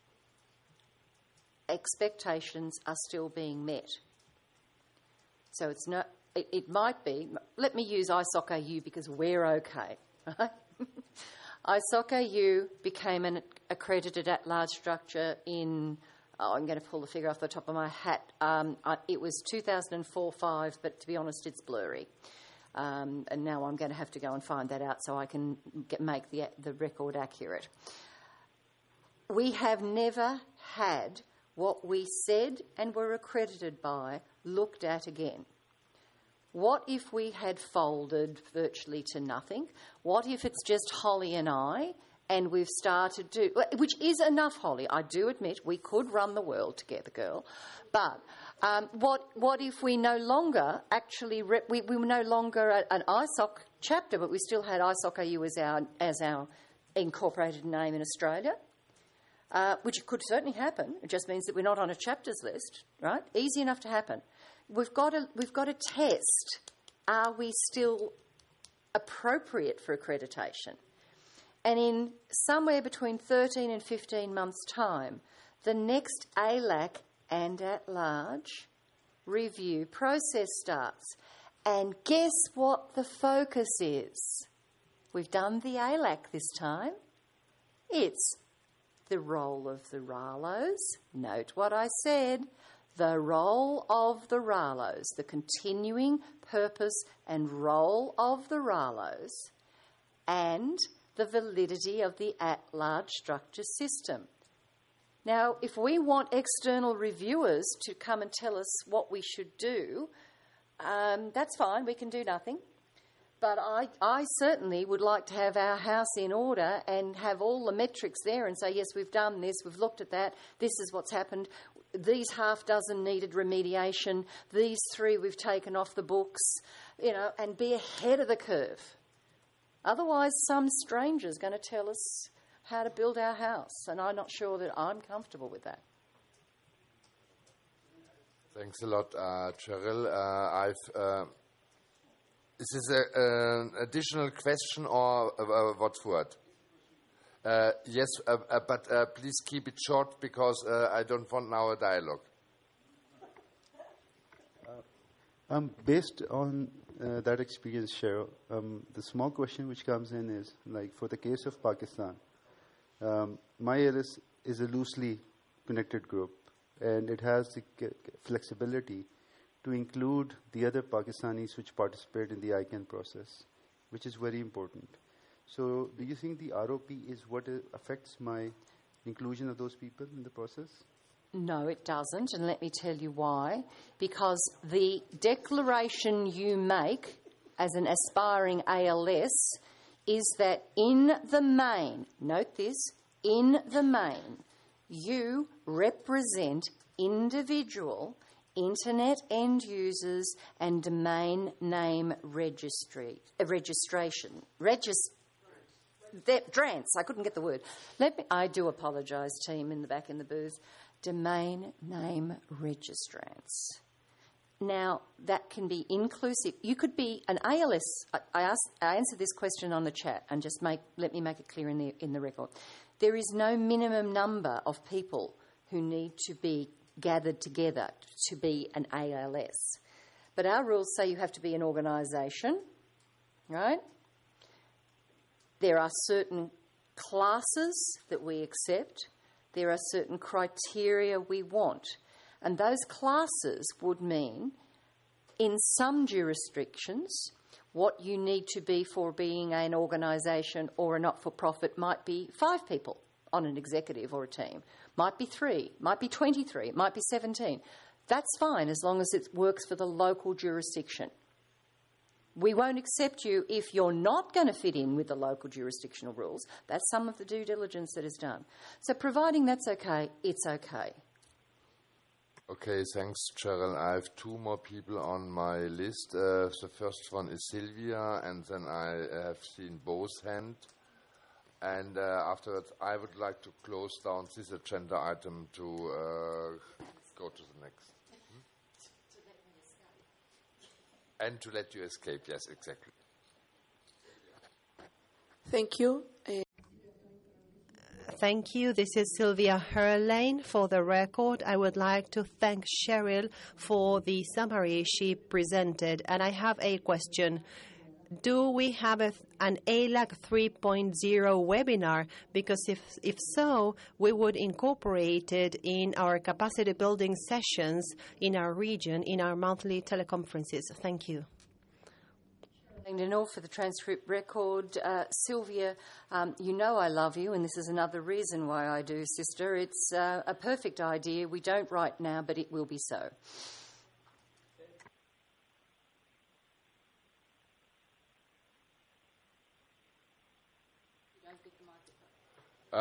expectations are still being met. So it's not, it, it might be, let me use I S O C A U because we're okay, right? I S O C A U became an accredited at-large structure in, oh, I'm going to pull the figure off the top of my hat. Um, I, it was two thousand four five, but to be honest, it's blurry. Um, and now I'm going to have to go and find that out so I can get, make the, the record accurate. We have never had what we said and were accredited by looked at again. What if we had folded virtually to nothing? What if it's just Holly and I, and we've started to, which is enough, Holly, I do admit we could run the world together, girl, but um, what what if we no longer actually, rep, we, we were no longer a, an I S O C chapter, but we still had I S O C A U as our, as our incorporated name in Australia? Uh, which could certainly happen. It just means that we're not on a chapters list, right? Easy enough to happen. We've got to, we've got to test, are we still appropriate for accreditation? And in somewhere between thirteen and fifteen months' time, the next A L A C and at-large review process starts. And guess what the focus is? We've done the A L A C this time. It's the role of the R A L Os. Note what I said. The role of the R A L Os, the continuing purpose and role of the R A L Os, and the validity of the at-large structure system. Now, if we want external reviewers to come and tell us what we should do, um, that's fine, we can do nothing. But I, I certainly would like to have our house in order and have all the metrics there and say, yes, we've done this, we've looked at that, this is what's happened, these half dozen needed remediation, these three we've taken off the books, you know, and be ahead of the curve. Otherwise, some stranger's going to tell us how to build our house, and I'm not sure that I'm comfortable with that. Thanks a lot, uh, Cheryl. Uh, I've... Uh Is this a, an additional question or uh, what's word? Uh, yes, uh, uh, but uh, please keep it short because uh, I don't want now a dialogue. Uh, um, based on uh, that experience, Cheryl, um, the small question which comes in is, like for the case of Pakistan, um, my A L S is a loosely connected group and it has the flexibility to include the other Pakistanis which participate in the I CAN process, which is very important. So do you think the R O P is what affects my inclusion of those people in the process? No, it doesn't, and let me tell you why. Because the declaration you make as an aspiring A L S is that in the main, note this, in the main, you represent individual Internet end users and domain name registry, uh, registration. Regis- Drance, I couldn't get the word. Let me, I do apologise, team in the back in the booth. Domain name registrants. Now, that can be inclusive. You could be an A L S. I, I, asked, I answered this question on the chat, and just make, let me make it clear in the, in the record. There is no minimum number of people who need to be gathered together to be an A L S. But our rules say you have to be an organisation, right? There are certain classes that we accept. There are certain criteria we want. And those classes would mean, in some jurisdictions, what you need to be for being an organisation or a not-for-profit might be five people on an executive or a team, might be three, might be twenty-three, might be seventeen. That's fine as long as it works for the local jurisdiction. We won't accept you if you're not going to fit in with the local jurisdictional rules. That's some of the due diligence that is done. So providing that's okay, it's okay. Okay, thanks, Cheryl. I have two more people on my list. Uh, the first one is Sylvia, and then I have seen Bo's hand. And uh, afterwards, I would like to close down this agenda item to uh, go to the next. Hmm? To let me escape. And to let you escape, yes, exactly. Thank you. Uh, Thank you. This is Sylvia Herlane. For the record, I would like to thank Cheryl for the summary she presented. And I have a question. Do we have a, an A L A C three point oh webinar? Because if, if so, we would incorporate it in our capacity building sessions in our region, in our monthly teleconferences. Thank you. And all for the transcript record. Uh, Sylvia, um, you know I love you, and this is another reason why I do, sister. It's uh, a perfect idea. We don't right now, but it will be so. Uh,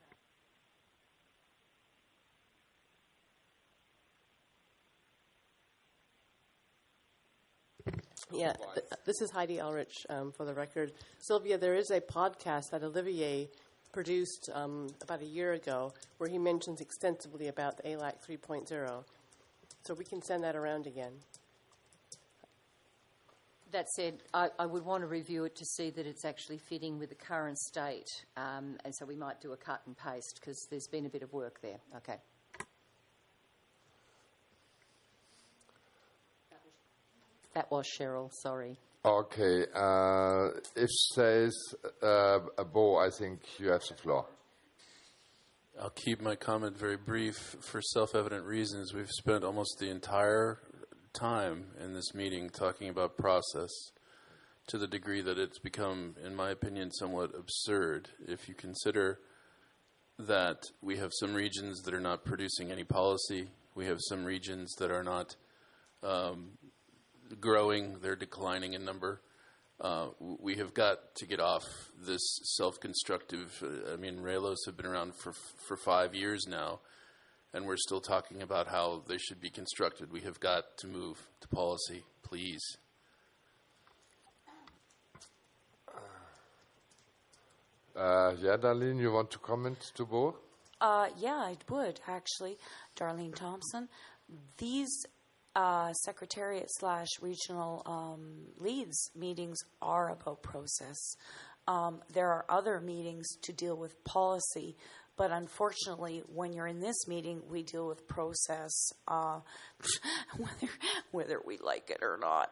Yeah, th- this is Heidi Elrich, um, for the record. Sylvia, there is a podcast that Olivier produced um, about a year ago where he mentions extensively about the A L A C three point oh. So we can send that around again. That said, I, I would want to review it to see that it's actually fitting with the current state, um, and so we might do a cut and paste because there's been a bit of work there. Okay. That was Cheryl, sorry. Okay. Uh, if says uh, Bo, I think you have the floor. I'll keep my comment very brief. For self-evident reasons, we've spent almost the entire time in this meeting talking about process to the degree that it's become, in my opinion, somewhat absurd. If you consider that we have some regions that are not producing any policy, we have some regions that are not um, growing, they're declining in number. Uh, we have got to get off this self-constructive, uh, I mean, RALOs have been around for for five years now, and we're still talking about how they should be constructed. We have got to move to policy, please. Uh, yeah, Darlene, you want to comment to Bo? Uh, yeah, I would, actually. Darlene Thompson. These uh, secretariat slash regional um, leads meetings are about process. Um, there are other meetings to deal with policy, but unfortunately, when you're in this meeting, we deal with process, uh, whether whether we like it or not.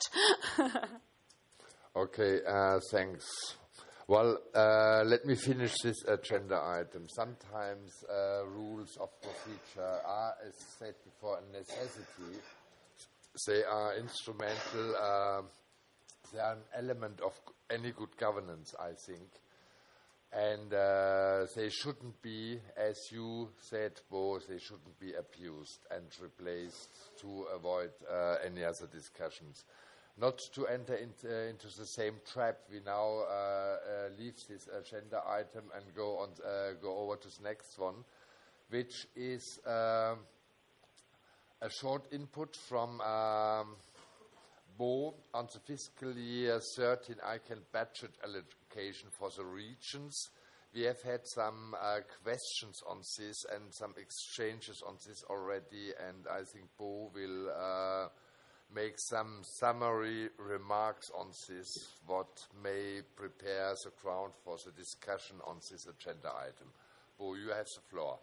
Okay, uh, thanks. Well, uh, let me finish this agenda item. Sometimes uh, rules of procedure are, as said before, a necessity. They are instrumental. Uh, they are an element of any good governance, I think. And uh, they shouldn't be, as you said, Bo, they shouldn't be abused and replaced to avoid uh, any other discussions. Not to enter into, uh, into the same trap, we now uh, uh, leave this agenda item and go on, uh, go over to the next one, which is um, a short input from um, Bo on the fiscal year thirteen I C A N budget allocation for the regions. We have had some uh, questions on this and some exchanges on this already, and I think Bo will uh, make some summary remarks on this, what may prepare the ground for the discussion on this agenda item. Bo, you have the floor.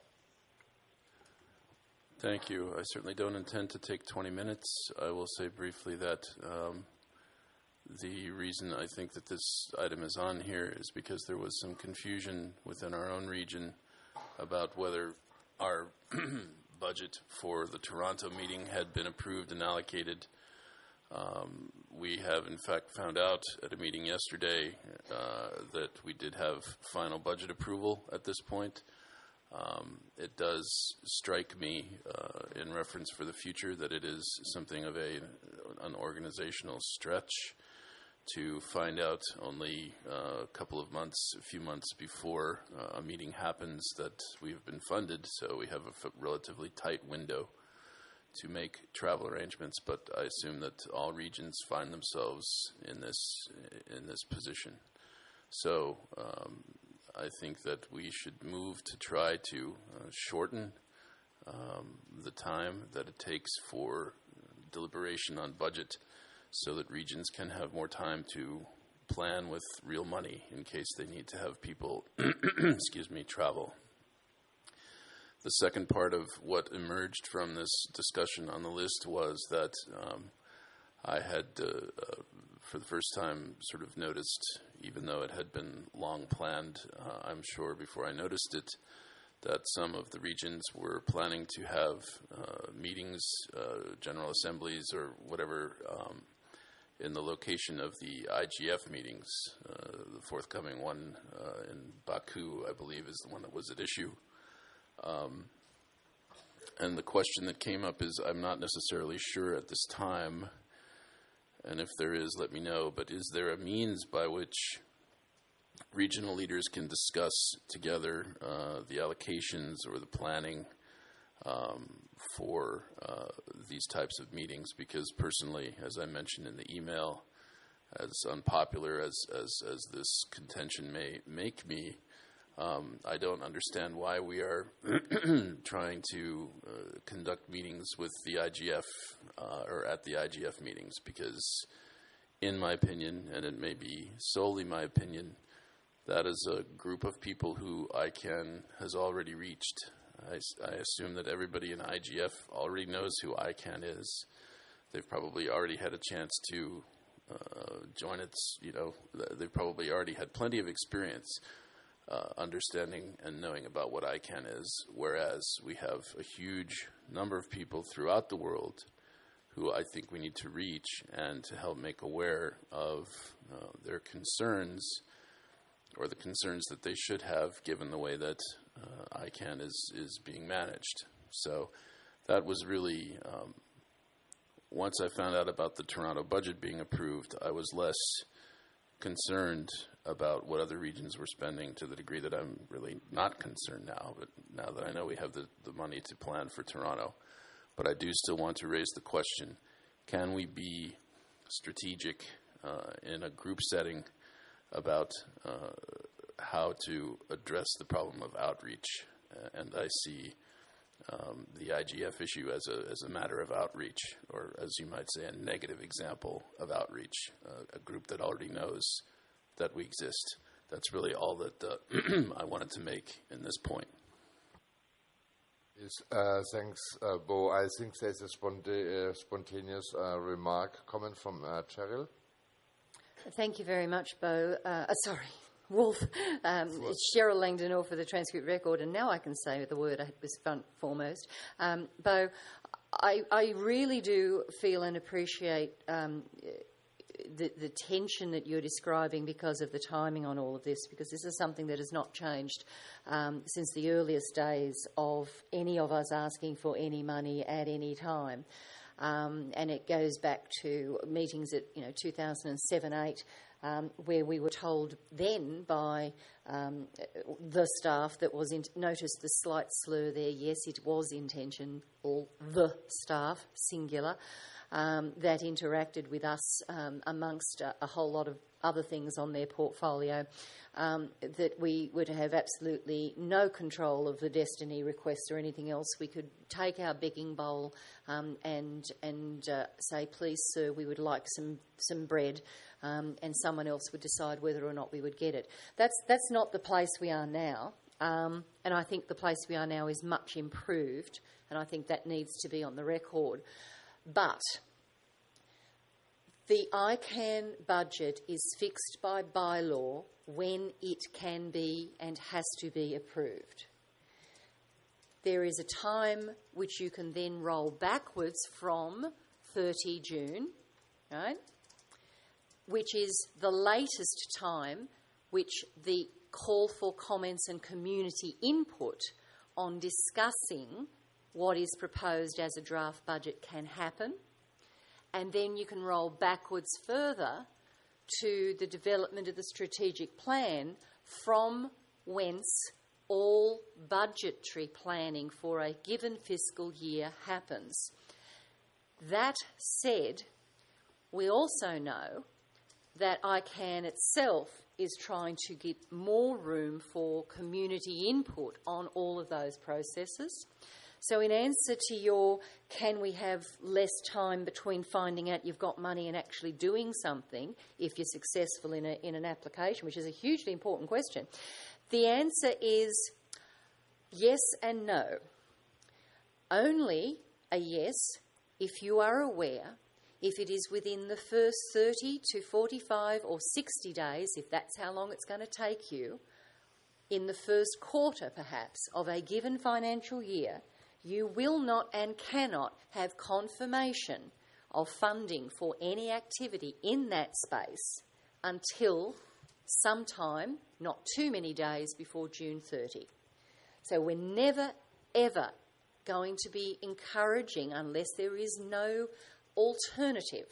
Thank you. I certainly don't intend to take twenty minutes. I will say briefly that um, the reason I think that this item is on here is because there was some confusion within our own region about whether our budget for the Toronto meeting had been approved and allocated. Um, we have, in fact, found out at a meeting yesterday uh, that we did have final budget approval at this point. Um, it does strike me, uh, in reference for the future, that it is something of a an organizational stretch to find out only uh, a couple of months, a few months before uh, a meeting happens that we've been funded. So we have a f- relatively tight window to make travel arrangements. But I assume that all regions find themselves in this in this position. So. Um, I think that we should move to try to uh, shorten um, the time that it takes for deliberation on budget so that regions can have more time to plan with real money in case they need to have people, excuse me, travel. The second part of what emerged from this discussion on the list was that um, I had, uh, uh, for the first time, sort of noticed, even though it had been long planned, uh, I'm sure before I noticed it, that some of the regions were planning to have uh, meetings, uh, general assemblies, or whatever, um, in the location of the I G F meetings. Uh, the forthcoming one uh, in Baku, I believe, is the one that was at issue. Um, and the question that came up is, I'm not necessarily sure at this time, and if there is, let me know, but is there a means by which regional leaders can discuss together uh, the allocations or the planning um, for uh, these types of meetings? Because personally, as I mentioned in the email, as unpopular as, as, as this contention may make me, um, I don't understand why we are trying to uh, conduct meetings with the I G F uh, or at the I G F meetings, because in my opinion, and it may be solely my opinion, that is a group of people who I C A N has already reached. I, I assume that everybody in I G F already knows who I C A N is. They've probably already had a chance to uh, join its, you know, they've probably already had plenty of experience uh, understanding and knowing about what I C A N is, whereas we have a huge number of people throughout the world who I think we need to reach and to help make aware of uh, their concerns, or the concerns that they should have given the way that uh, I C A N is, is being managed. So that was really, um, once I found out about the Toronto budget being approved, I was less concerned about what other regions were spending, to the degree that I'm really not concerned now, but now that I know we have the, the money to plan for Toronto. But I do still want to raise the question, can we be strategic uh, in a group setting about uh, how to address the problem of outreach? Uh, and I see um, the I G F issue as a as a matter of outreach, or as you might say, a negative example of outreach, uh, a group that already knows that we exist. That's really all that uh, I wanted to make in this point. Yes, uh, thanks, uh, Bo. I think there's a sponta- uh, spontaneous uh, remark, comment from uh, Cheryl. Thank you very much, Bo. Uh, uh, sorry, Wolf. Um, it's Cheryl Langdon for the transcript record, and now I can say the word I was front foremost. Um, Bo, I, I really do feel and appreciate um, the, the tension that you're describing because of the timing on all of this, because this is something that has not changed um, since the earliest days of any of us asking for any money at any time. Um, and it goes back to meetings at, you know, two thousand seven eight, um, where we were told then by um, the staff that was in, notice the slight slur there, yes, it was intentional, the staff, singular, um, that interacted with us um, amongst a, a whole lot of other things on their portfolio, um, that we would have absolutely no control of the destiny requests or anything else. We could take our begging bowl um, and and uh, say, please, sir, we would like some some bread, um, and someone else would decide whether or not we would get it. That's that's not the place we are now, um, and I think the place we are now is much improved, and I think that needs to be on the record. But the I CAN budget is fixed by bylaw when it can be and has to be approved. There is a time which you can then roll backwards from thirty June, right, which is the latest time which the call for comments and community input on discussing what is proposed as a draft budget can happen. And then you can roll backwards further to the development of the strategic plan, from whence all budgetary planning for a given fiscal year happens. That said, we also know that I CAN itself is trying to get more room for community input on all of those processes. So in answer to your, can we have less time between finding out you've got money and actually doing something if you're successful in, a, in an application, which is a hugely important question, the answer is yes and no. Only a yes if you are aware, if it is within the first thirty to forty-five or sixty days, if that's how long it's going to take you, in the first quarter perhaps of a given financial year, you will not and cannot have confirmation of funding for any activity in that space until sometime, not too many days before June thirtieth. So we're never, ever going to be encouraging, unless there is no alternative,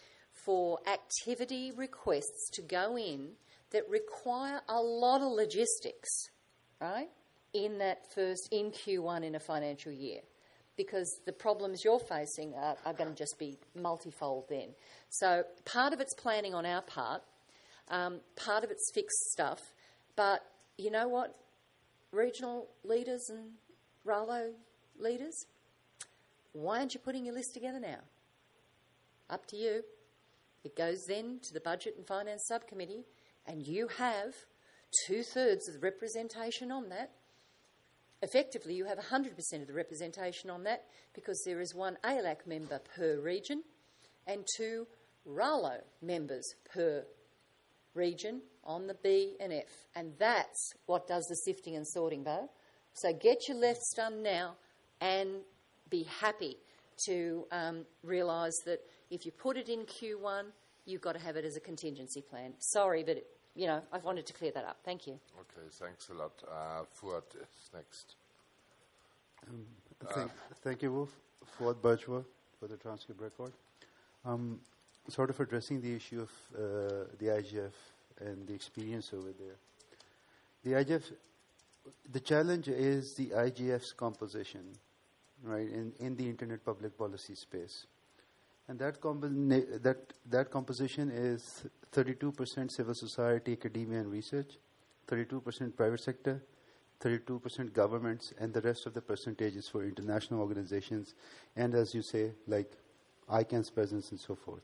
for activity requests to go in that require a lot of logistics, right, in that first, in Q one in a financial year, because the problems you're facing are, are going to just be multifold then. So part of it's planning on our part, um, part of it's fixed stuff, but you know what, regional leaders and R A L O leaders, why aren't you putting your list together now? Up to you. It goes then to the Budget and Finance Subcommittee, and you have two-thirds of the representation on that. Effectively, you have one hundred percent of the representation on that, because there is one A L A C member per region and two R A L O members per region on the B and F. And that's what does the sifting and sorting, Bo. So get your lists done now and be happy to um, realise that if you put it in Q one, you've got to have it as a contingency plan. Sorry, but, it, you know, I wanted to clear that up. Thank you. Okay, thanks a lot. Uh, Fuad is next. Um, thank, uh, thank you, Wolf. Fuad Bajwa for the transcript record. Um, sort of addressing the issue of uh, the I G F and the experience over there. The I G F, the challenge is the I G F's composition, right, in, in the Internet public policy space. And that, combina- that, that composition is thirty-two percent civil society, academia and research, thirty-two percent private sector, thirty-two percent governments, and the rest of the percentages for international organizations, and as you say, like I CAN's presence and so forth.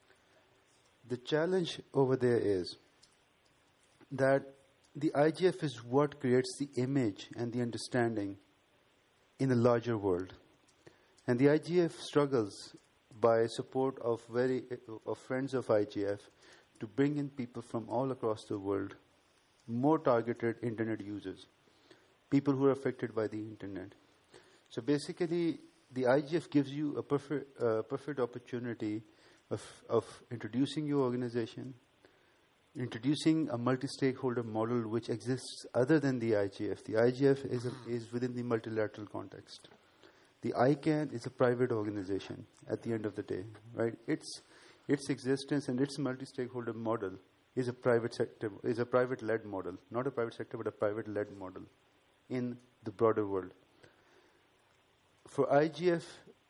The challenge over there is that the I G F is what creates the image and the understanding in the larger world. And the I G F struggles by support of very uh, of friends of I G F to bring in people from all across the world, more targeted internet users, people who are affected by the internet. So basically, the I G F gives you a perfect, uh, perfect opportunity of, of introducing your organization, introducing a multi-stakeholder model which exists other than the I G F. The I G F is, a, is within the multilateral context. The I CAN is a private organization at the end of the day, right? Its its existence and its multi-stakeholder model is a private sector, is a private-led model, not a private sector, but a private-led model in the broader world. For I G F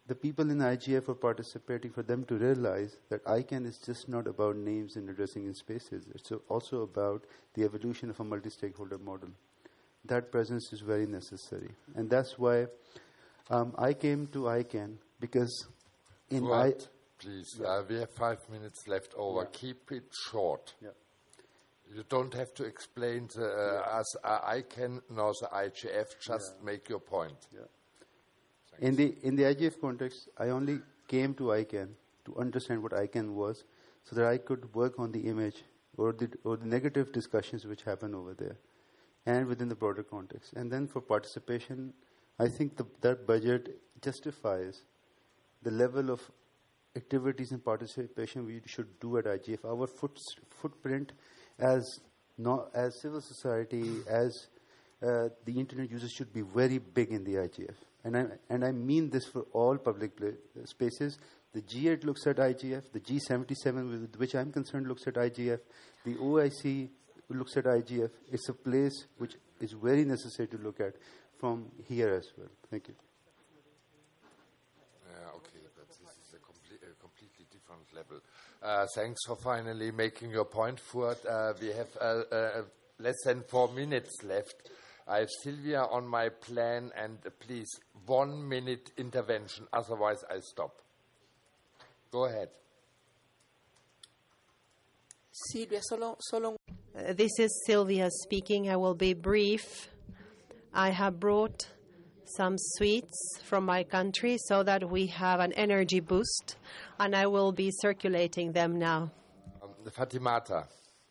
the people in I G F are participating, for them to realize that I CANN is just not about names and addressing in spaces. It's also about the evolution of a multi-stakeholder model. That presence is very necessary. And that's why um, I came to I CANN, because in What? I... Please, uh, we have five minutes left over. Yeah. Keep it short. Yeah. You don't have to explain to uh, Yeah. us uh, I CANN nor the I G F. Just Yeah. make your point. Yeah. In the in the I G F context, I only came to I CANN to understand what I CANN was, so that I could work on the image or the or the negative discussions which happen over there, and within the broader context. And then for participation, I think the, that budget justifies the level of activities and participation we should do at I G F. Our foot, footprint as no, as civil society, as uh, the internet users should be very big in the I G F. And I, and I mean this for all public pla- spaces. The G eight looks at I G F. The G seventy-seven, with which I'm concerned, looks at I G F. The O I C looks at I G F. It's a place which is very necessary to look at from here as well. Thank you. Yeah, okay, but this is a, complete, a completely different level. Uh, thanks for finally making your point, Fuad. Uh, we have uh, uh, less than four minutes left. I have Sylvia on my plan, and uh, please, one minute intervention, otherwise I stop. Go ahead. Silvia, solo, solo Uh, This is Sylvia speaking. I will be brief. I have brought some sweets from my country so that we have an energy boost, and I will be circulating them now. Um, Fatimata.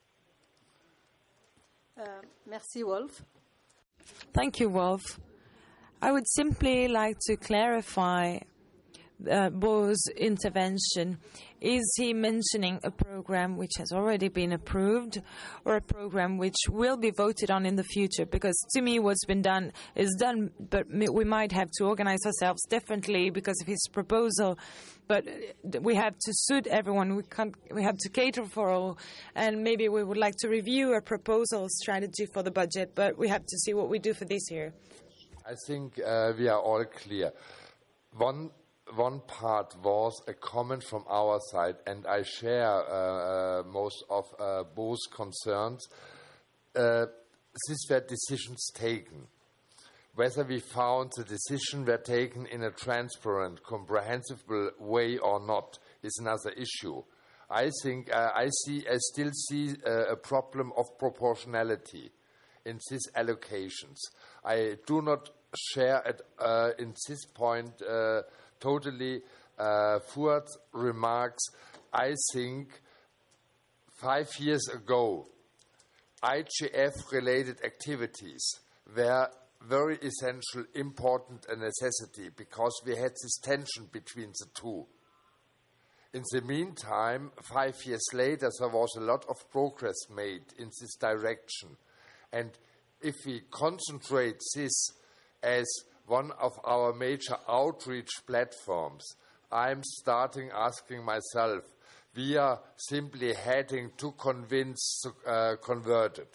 Uh, merci, Wolf. Thank you, Wolf. I would simply like to clarify uh, Bo's intervention. Is he mentioning a program which has already been approved or a program which will be voted on in the future? Because to me what's been done is done, but we might have to organize ourselves differently because of his proposal. But we have to suit everyone. We can't. We have to cater for all. And maybe we would like to review a proposal strategy for the budget, but we have to see what we do for this year. I think uh, we are all clear. One one part was a comment from our side, and I share uh, uh, most of uh, Bo's concerns. Uh, these were decisions taken. Whether we found the decision were taken in a transparent, comprehensible way or not is another issue. I think uh, I see, I still see uh, a problem of proportionality in these allocations. I do not share at, uh, in this point uh, totally uh, Fuad's remarks. I think five years ago, I G F-related activities were very essential, important, a necessity, because we had this tension between the two. In the meantime, five years later, there was a lot of progress made in this direction. And if we concentrate this as one of our major outreach platforms, I'm starting asking myself, we are simply heading to convince the uh, converted.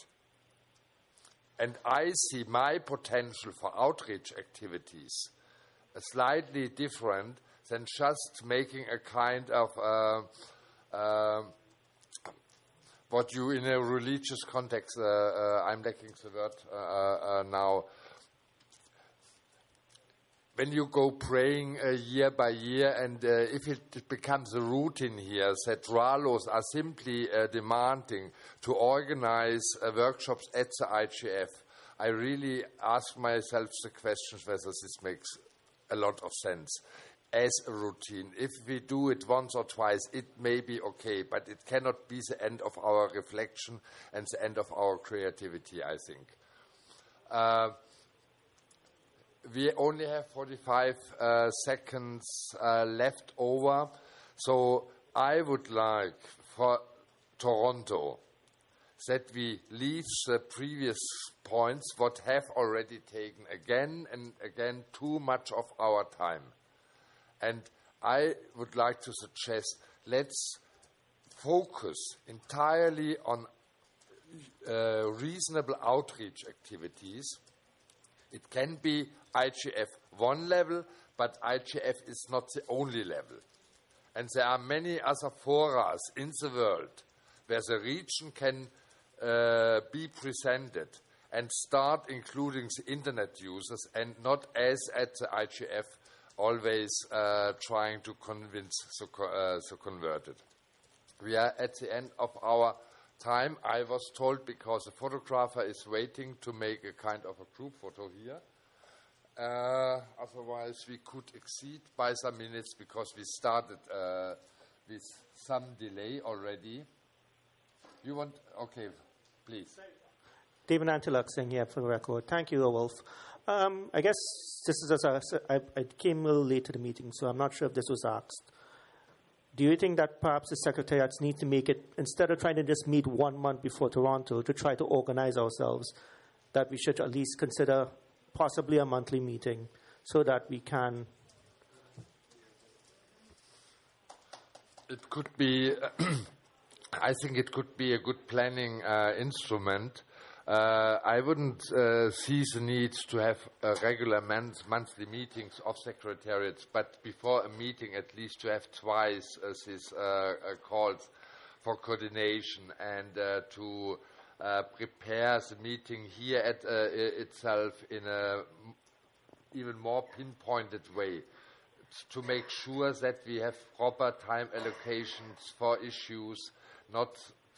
And I see my potential for outreach activities slightly different than just making a kind of uh, uh, what you in a religious context, uh, uh, I'm lacking the word uh, uh, now, when you go praying uh, year by year, and uh, if it becomes a routine here that Ralos are simply uh, demanding to organize uh, workshops at the I G F, I really ask myself the question whether this makes a lot of sense as a routine. If we do it once or twice, it may be okay, but it cannot be the end of our reflection and the end of our creativity, I think. Uh, We only have forty-five uh, seconds uh, left over, so I would like for Toronto that we leave the previous points, what have already taken again and again too much of our time. And I would like to suggest, let's focus entirely on uh, reasonable outreach activities. It can be I G F one level, but I G F is not the only level. And there are many other forums in the world where the region can uh, be presented and start including the internet users, and not as at the I G F always uh, trying to convince the, uh, the converted. We are at the end of our time. I was told, because the photographer is waiting to make a kind of a group photo here. Uh, otherwise, we could exceed by some minutes because we started uh, with some delay already. You want? Okay, please. David Antiluk Singh here for the record. Thank you, Wolf. Um, I guess this is as I, I, I came a little late to the meeting, so I'm not sure if this was asked. Do you think that perhaps the secretariats need to make it, instead of trying to just meet one month before Toronto to try to organize ourselves, that we should at least consider possibly a monthly meeting so that we can... It could be, I think it could be a good planning uh, instrument. Uh, I wouldn't uh, see the need to have uh, regular month, monthly meetings of secretariats, but before a meeting at least to have twice uh, these uh, uh, calls for coordination and uh, to uh, prepare the meeting here at uh, itself in a even more pinpointed way, to make sure that we have proper time allocations for issues, not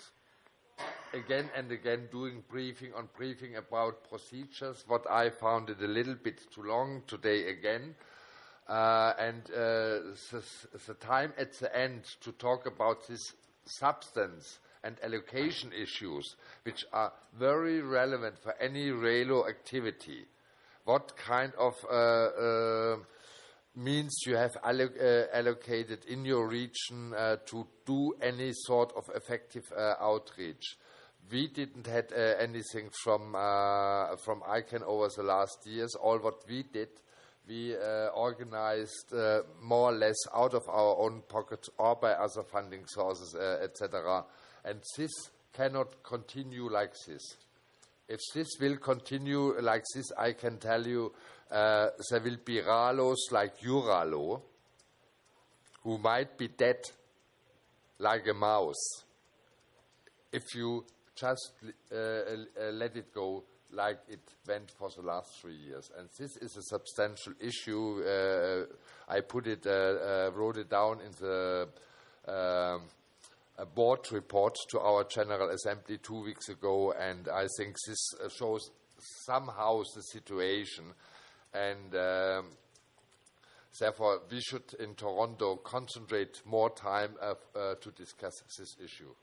again and again doing briefing on briefing about procedures. What I found it a little bit too long today again. Uh, and uh, the, the time at the end to talk about this substance and allocation issues, which are very relevant for any Relo activity. What kind of uh, uh, means you have alloc uh, allocated in your region uh, to do any sort of effective uh, outreach? We didn't had uh, anything from uh, from I C A N over the last years. All what we did, we uh, organized uh, more or less out of our own pocket or by other funding sources, uh, et cetera. And this cannot continue like this. If this will continue like this, I can tell you uh, there will be Ralos like Uralo, who might be dead like a mouse if you just uh, uh, let it go like it went for the last three years. And this is a substantial issue. Uh, I put it, uh, uh, wrote it down in the uh, a board report to our General Assembly two weeks ago, and I think this uh, shows somehow the situation. And um, therefore, we should in Toronto concentrate more time uh, uh, to discuss this issue.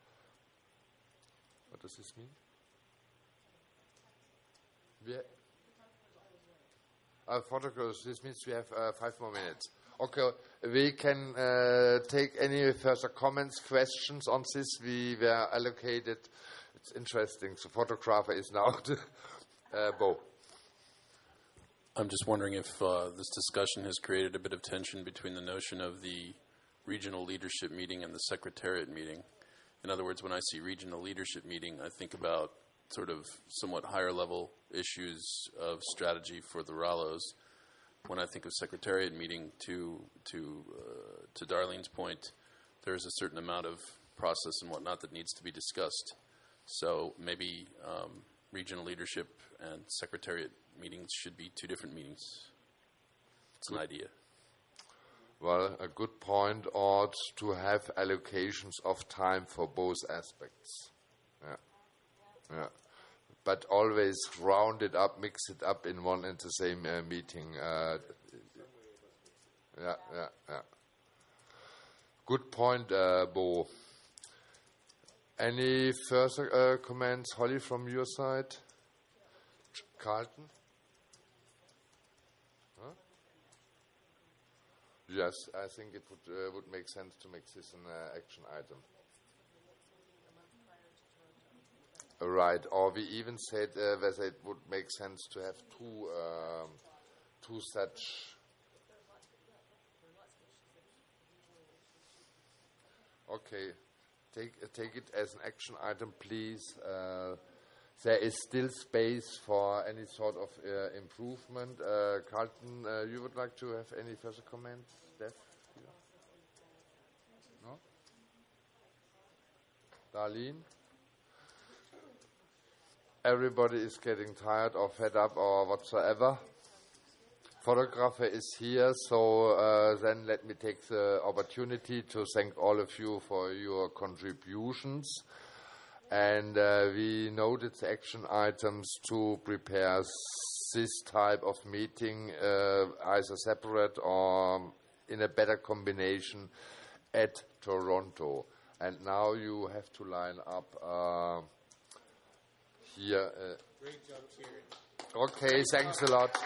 What does this mean? We uh, photographs, this means we have uh, five more minutes. Okay, we can uh, take any further comments, questions on this. We were allocated. It's interesting. The photographer is now uh, Bo. I'm just wondering if uh, this discussion has created a bit of tension between the notion of the regional leadership meeting and the secretariat meeting. In other words, when I see regional leadership meeting, I think about sort of somewhat higher level issues of strategy for the Ralos. When I think of secretariat meeting, to to uh, to Darlene's point, there's a certain amount of process and whatnot that needs to be discussed. So maybe um, regional leadership and secretariat meetings should be two different meetings. It's an idea. Well, a good point ought to have allocations of time for both aspects. Yeah. Yeah. But always round it up, mix it up in one and the same uh, meeting. Uh, yeah, yeah, yeah. Good point, uh, Bo. Any further uh, comments, Holly, from your side? Carlton? Huh? Yes, I think it would uh, would make sense to make this an uh, action item. Right, or we even said uh, whether it would make sense to have two, um, two such. Okay, take uh, take it as an action item, please. Uh, there is still space for any sort of uh, improvement. Uh, Carlton, uh, you would like to have any further comments? Steph? No? Darlene? Everybody is getting tired or fed up or whatsoever. Photographer is here, so uh, then let me take the opportunity to thank all of you for your contributions. And uh, we noted the action items to prepare this type of meeting, uh, either separate or in a better combination at Toronto. And now you have to line up uh, here. Uh, Great job, Sharon. Okay, thanks a lot.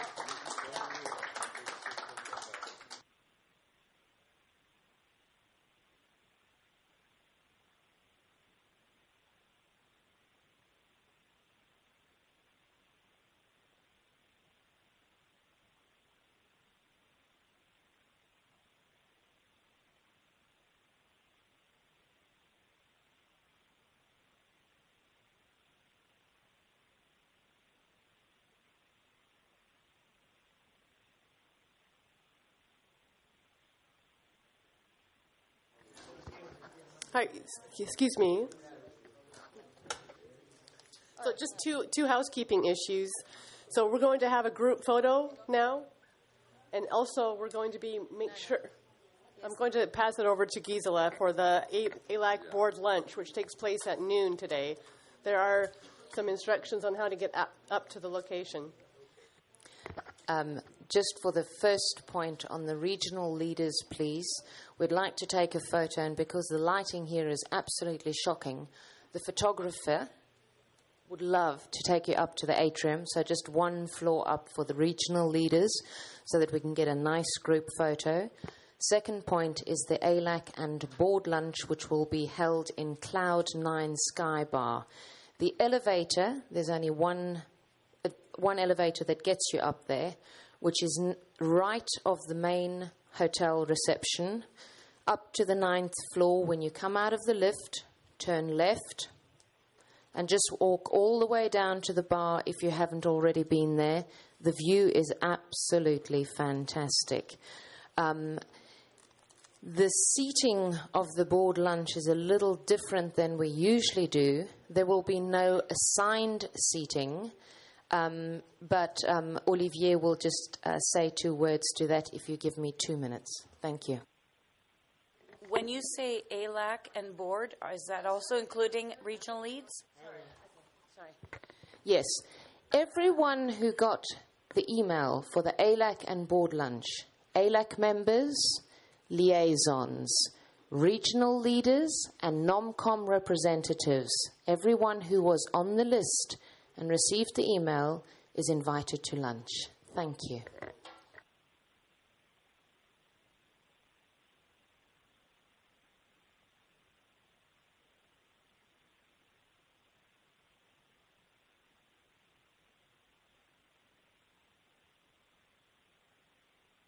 Hi, excuse me. So just two two housekeeping issues. So we're going to have a group photo now, and also we're going to be make sure. I'm going to pass it over to Gisela for the A L A C board lunch, which takes place at noon today. There are some instructions on how to get up, up to the location. Um, just for the first point on the regional leaders, please, we'd like to take a photo, and because the lighting here is absolutely shocking, the photographer would love to take you up to the atrium, so just one floor up for the regional leaders so that we can get a nice group photo. Second point is the A L A C and board lunch, which will be held in Cloud nine Sky Bar. The elevator, there's only one uh, one elevator that gets you up there, which is n- right of the main hotel reception, up to the ninth floor. When you come out of the lift, turn left, and just walk all the way down to the bar if you haven't already been there. The view is absolutely fantastic. Um, The seating of the board lunch is a little different than we usually do. There will be no assigned seating, um, but um, Olivier will just uh, say two words to that if you give me two minutes. Thank you. When you say A L A C and board, is that also including regional leads? Sorry. Yes. Everyone who got the email for the A L A C and board lunch, A L A C members, liaisons, regional leaders, and NOMCOM representatives, everyone who was on the list and received the email is invited to lunch. Thank you.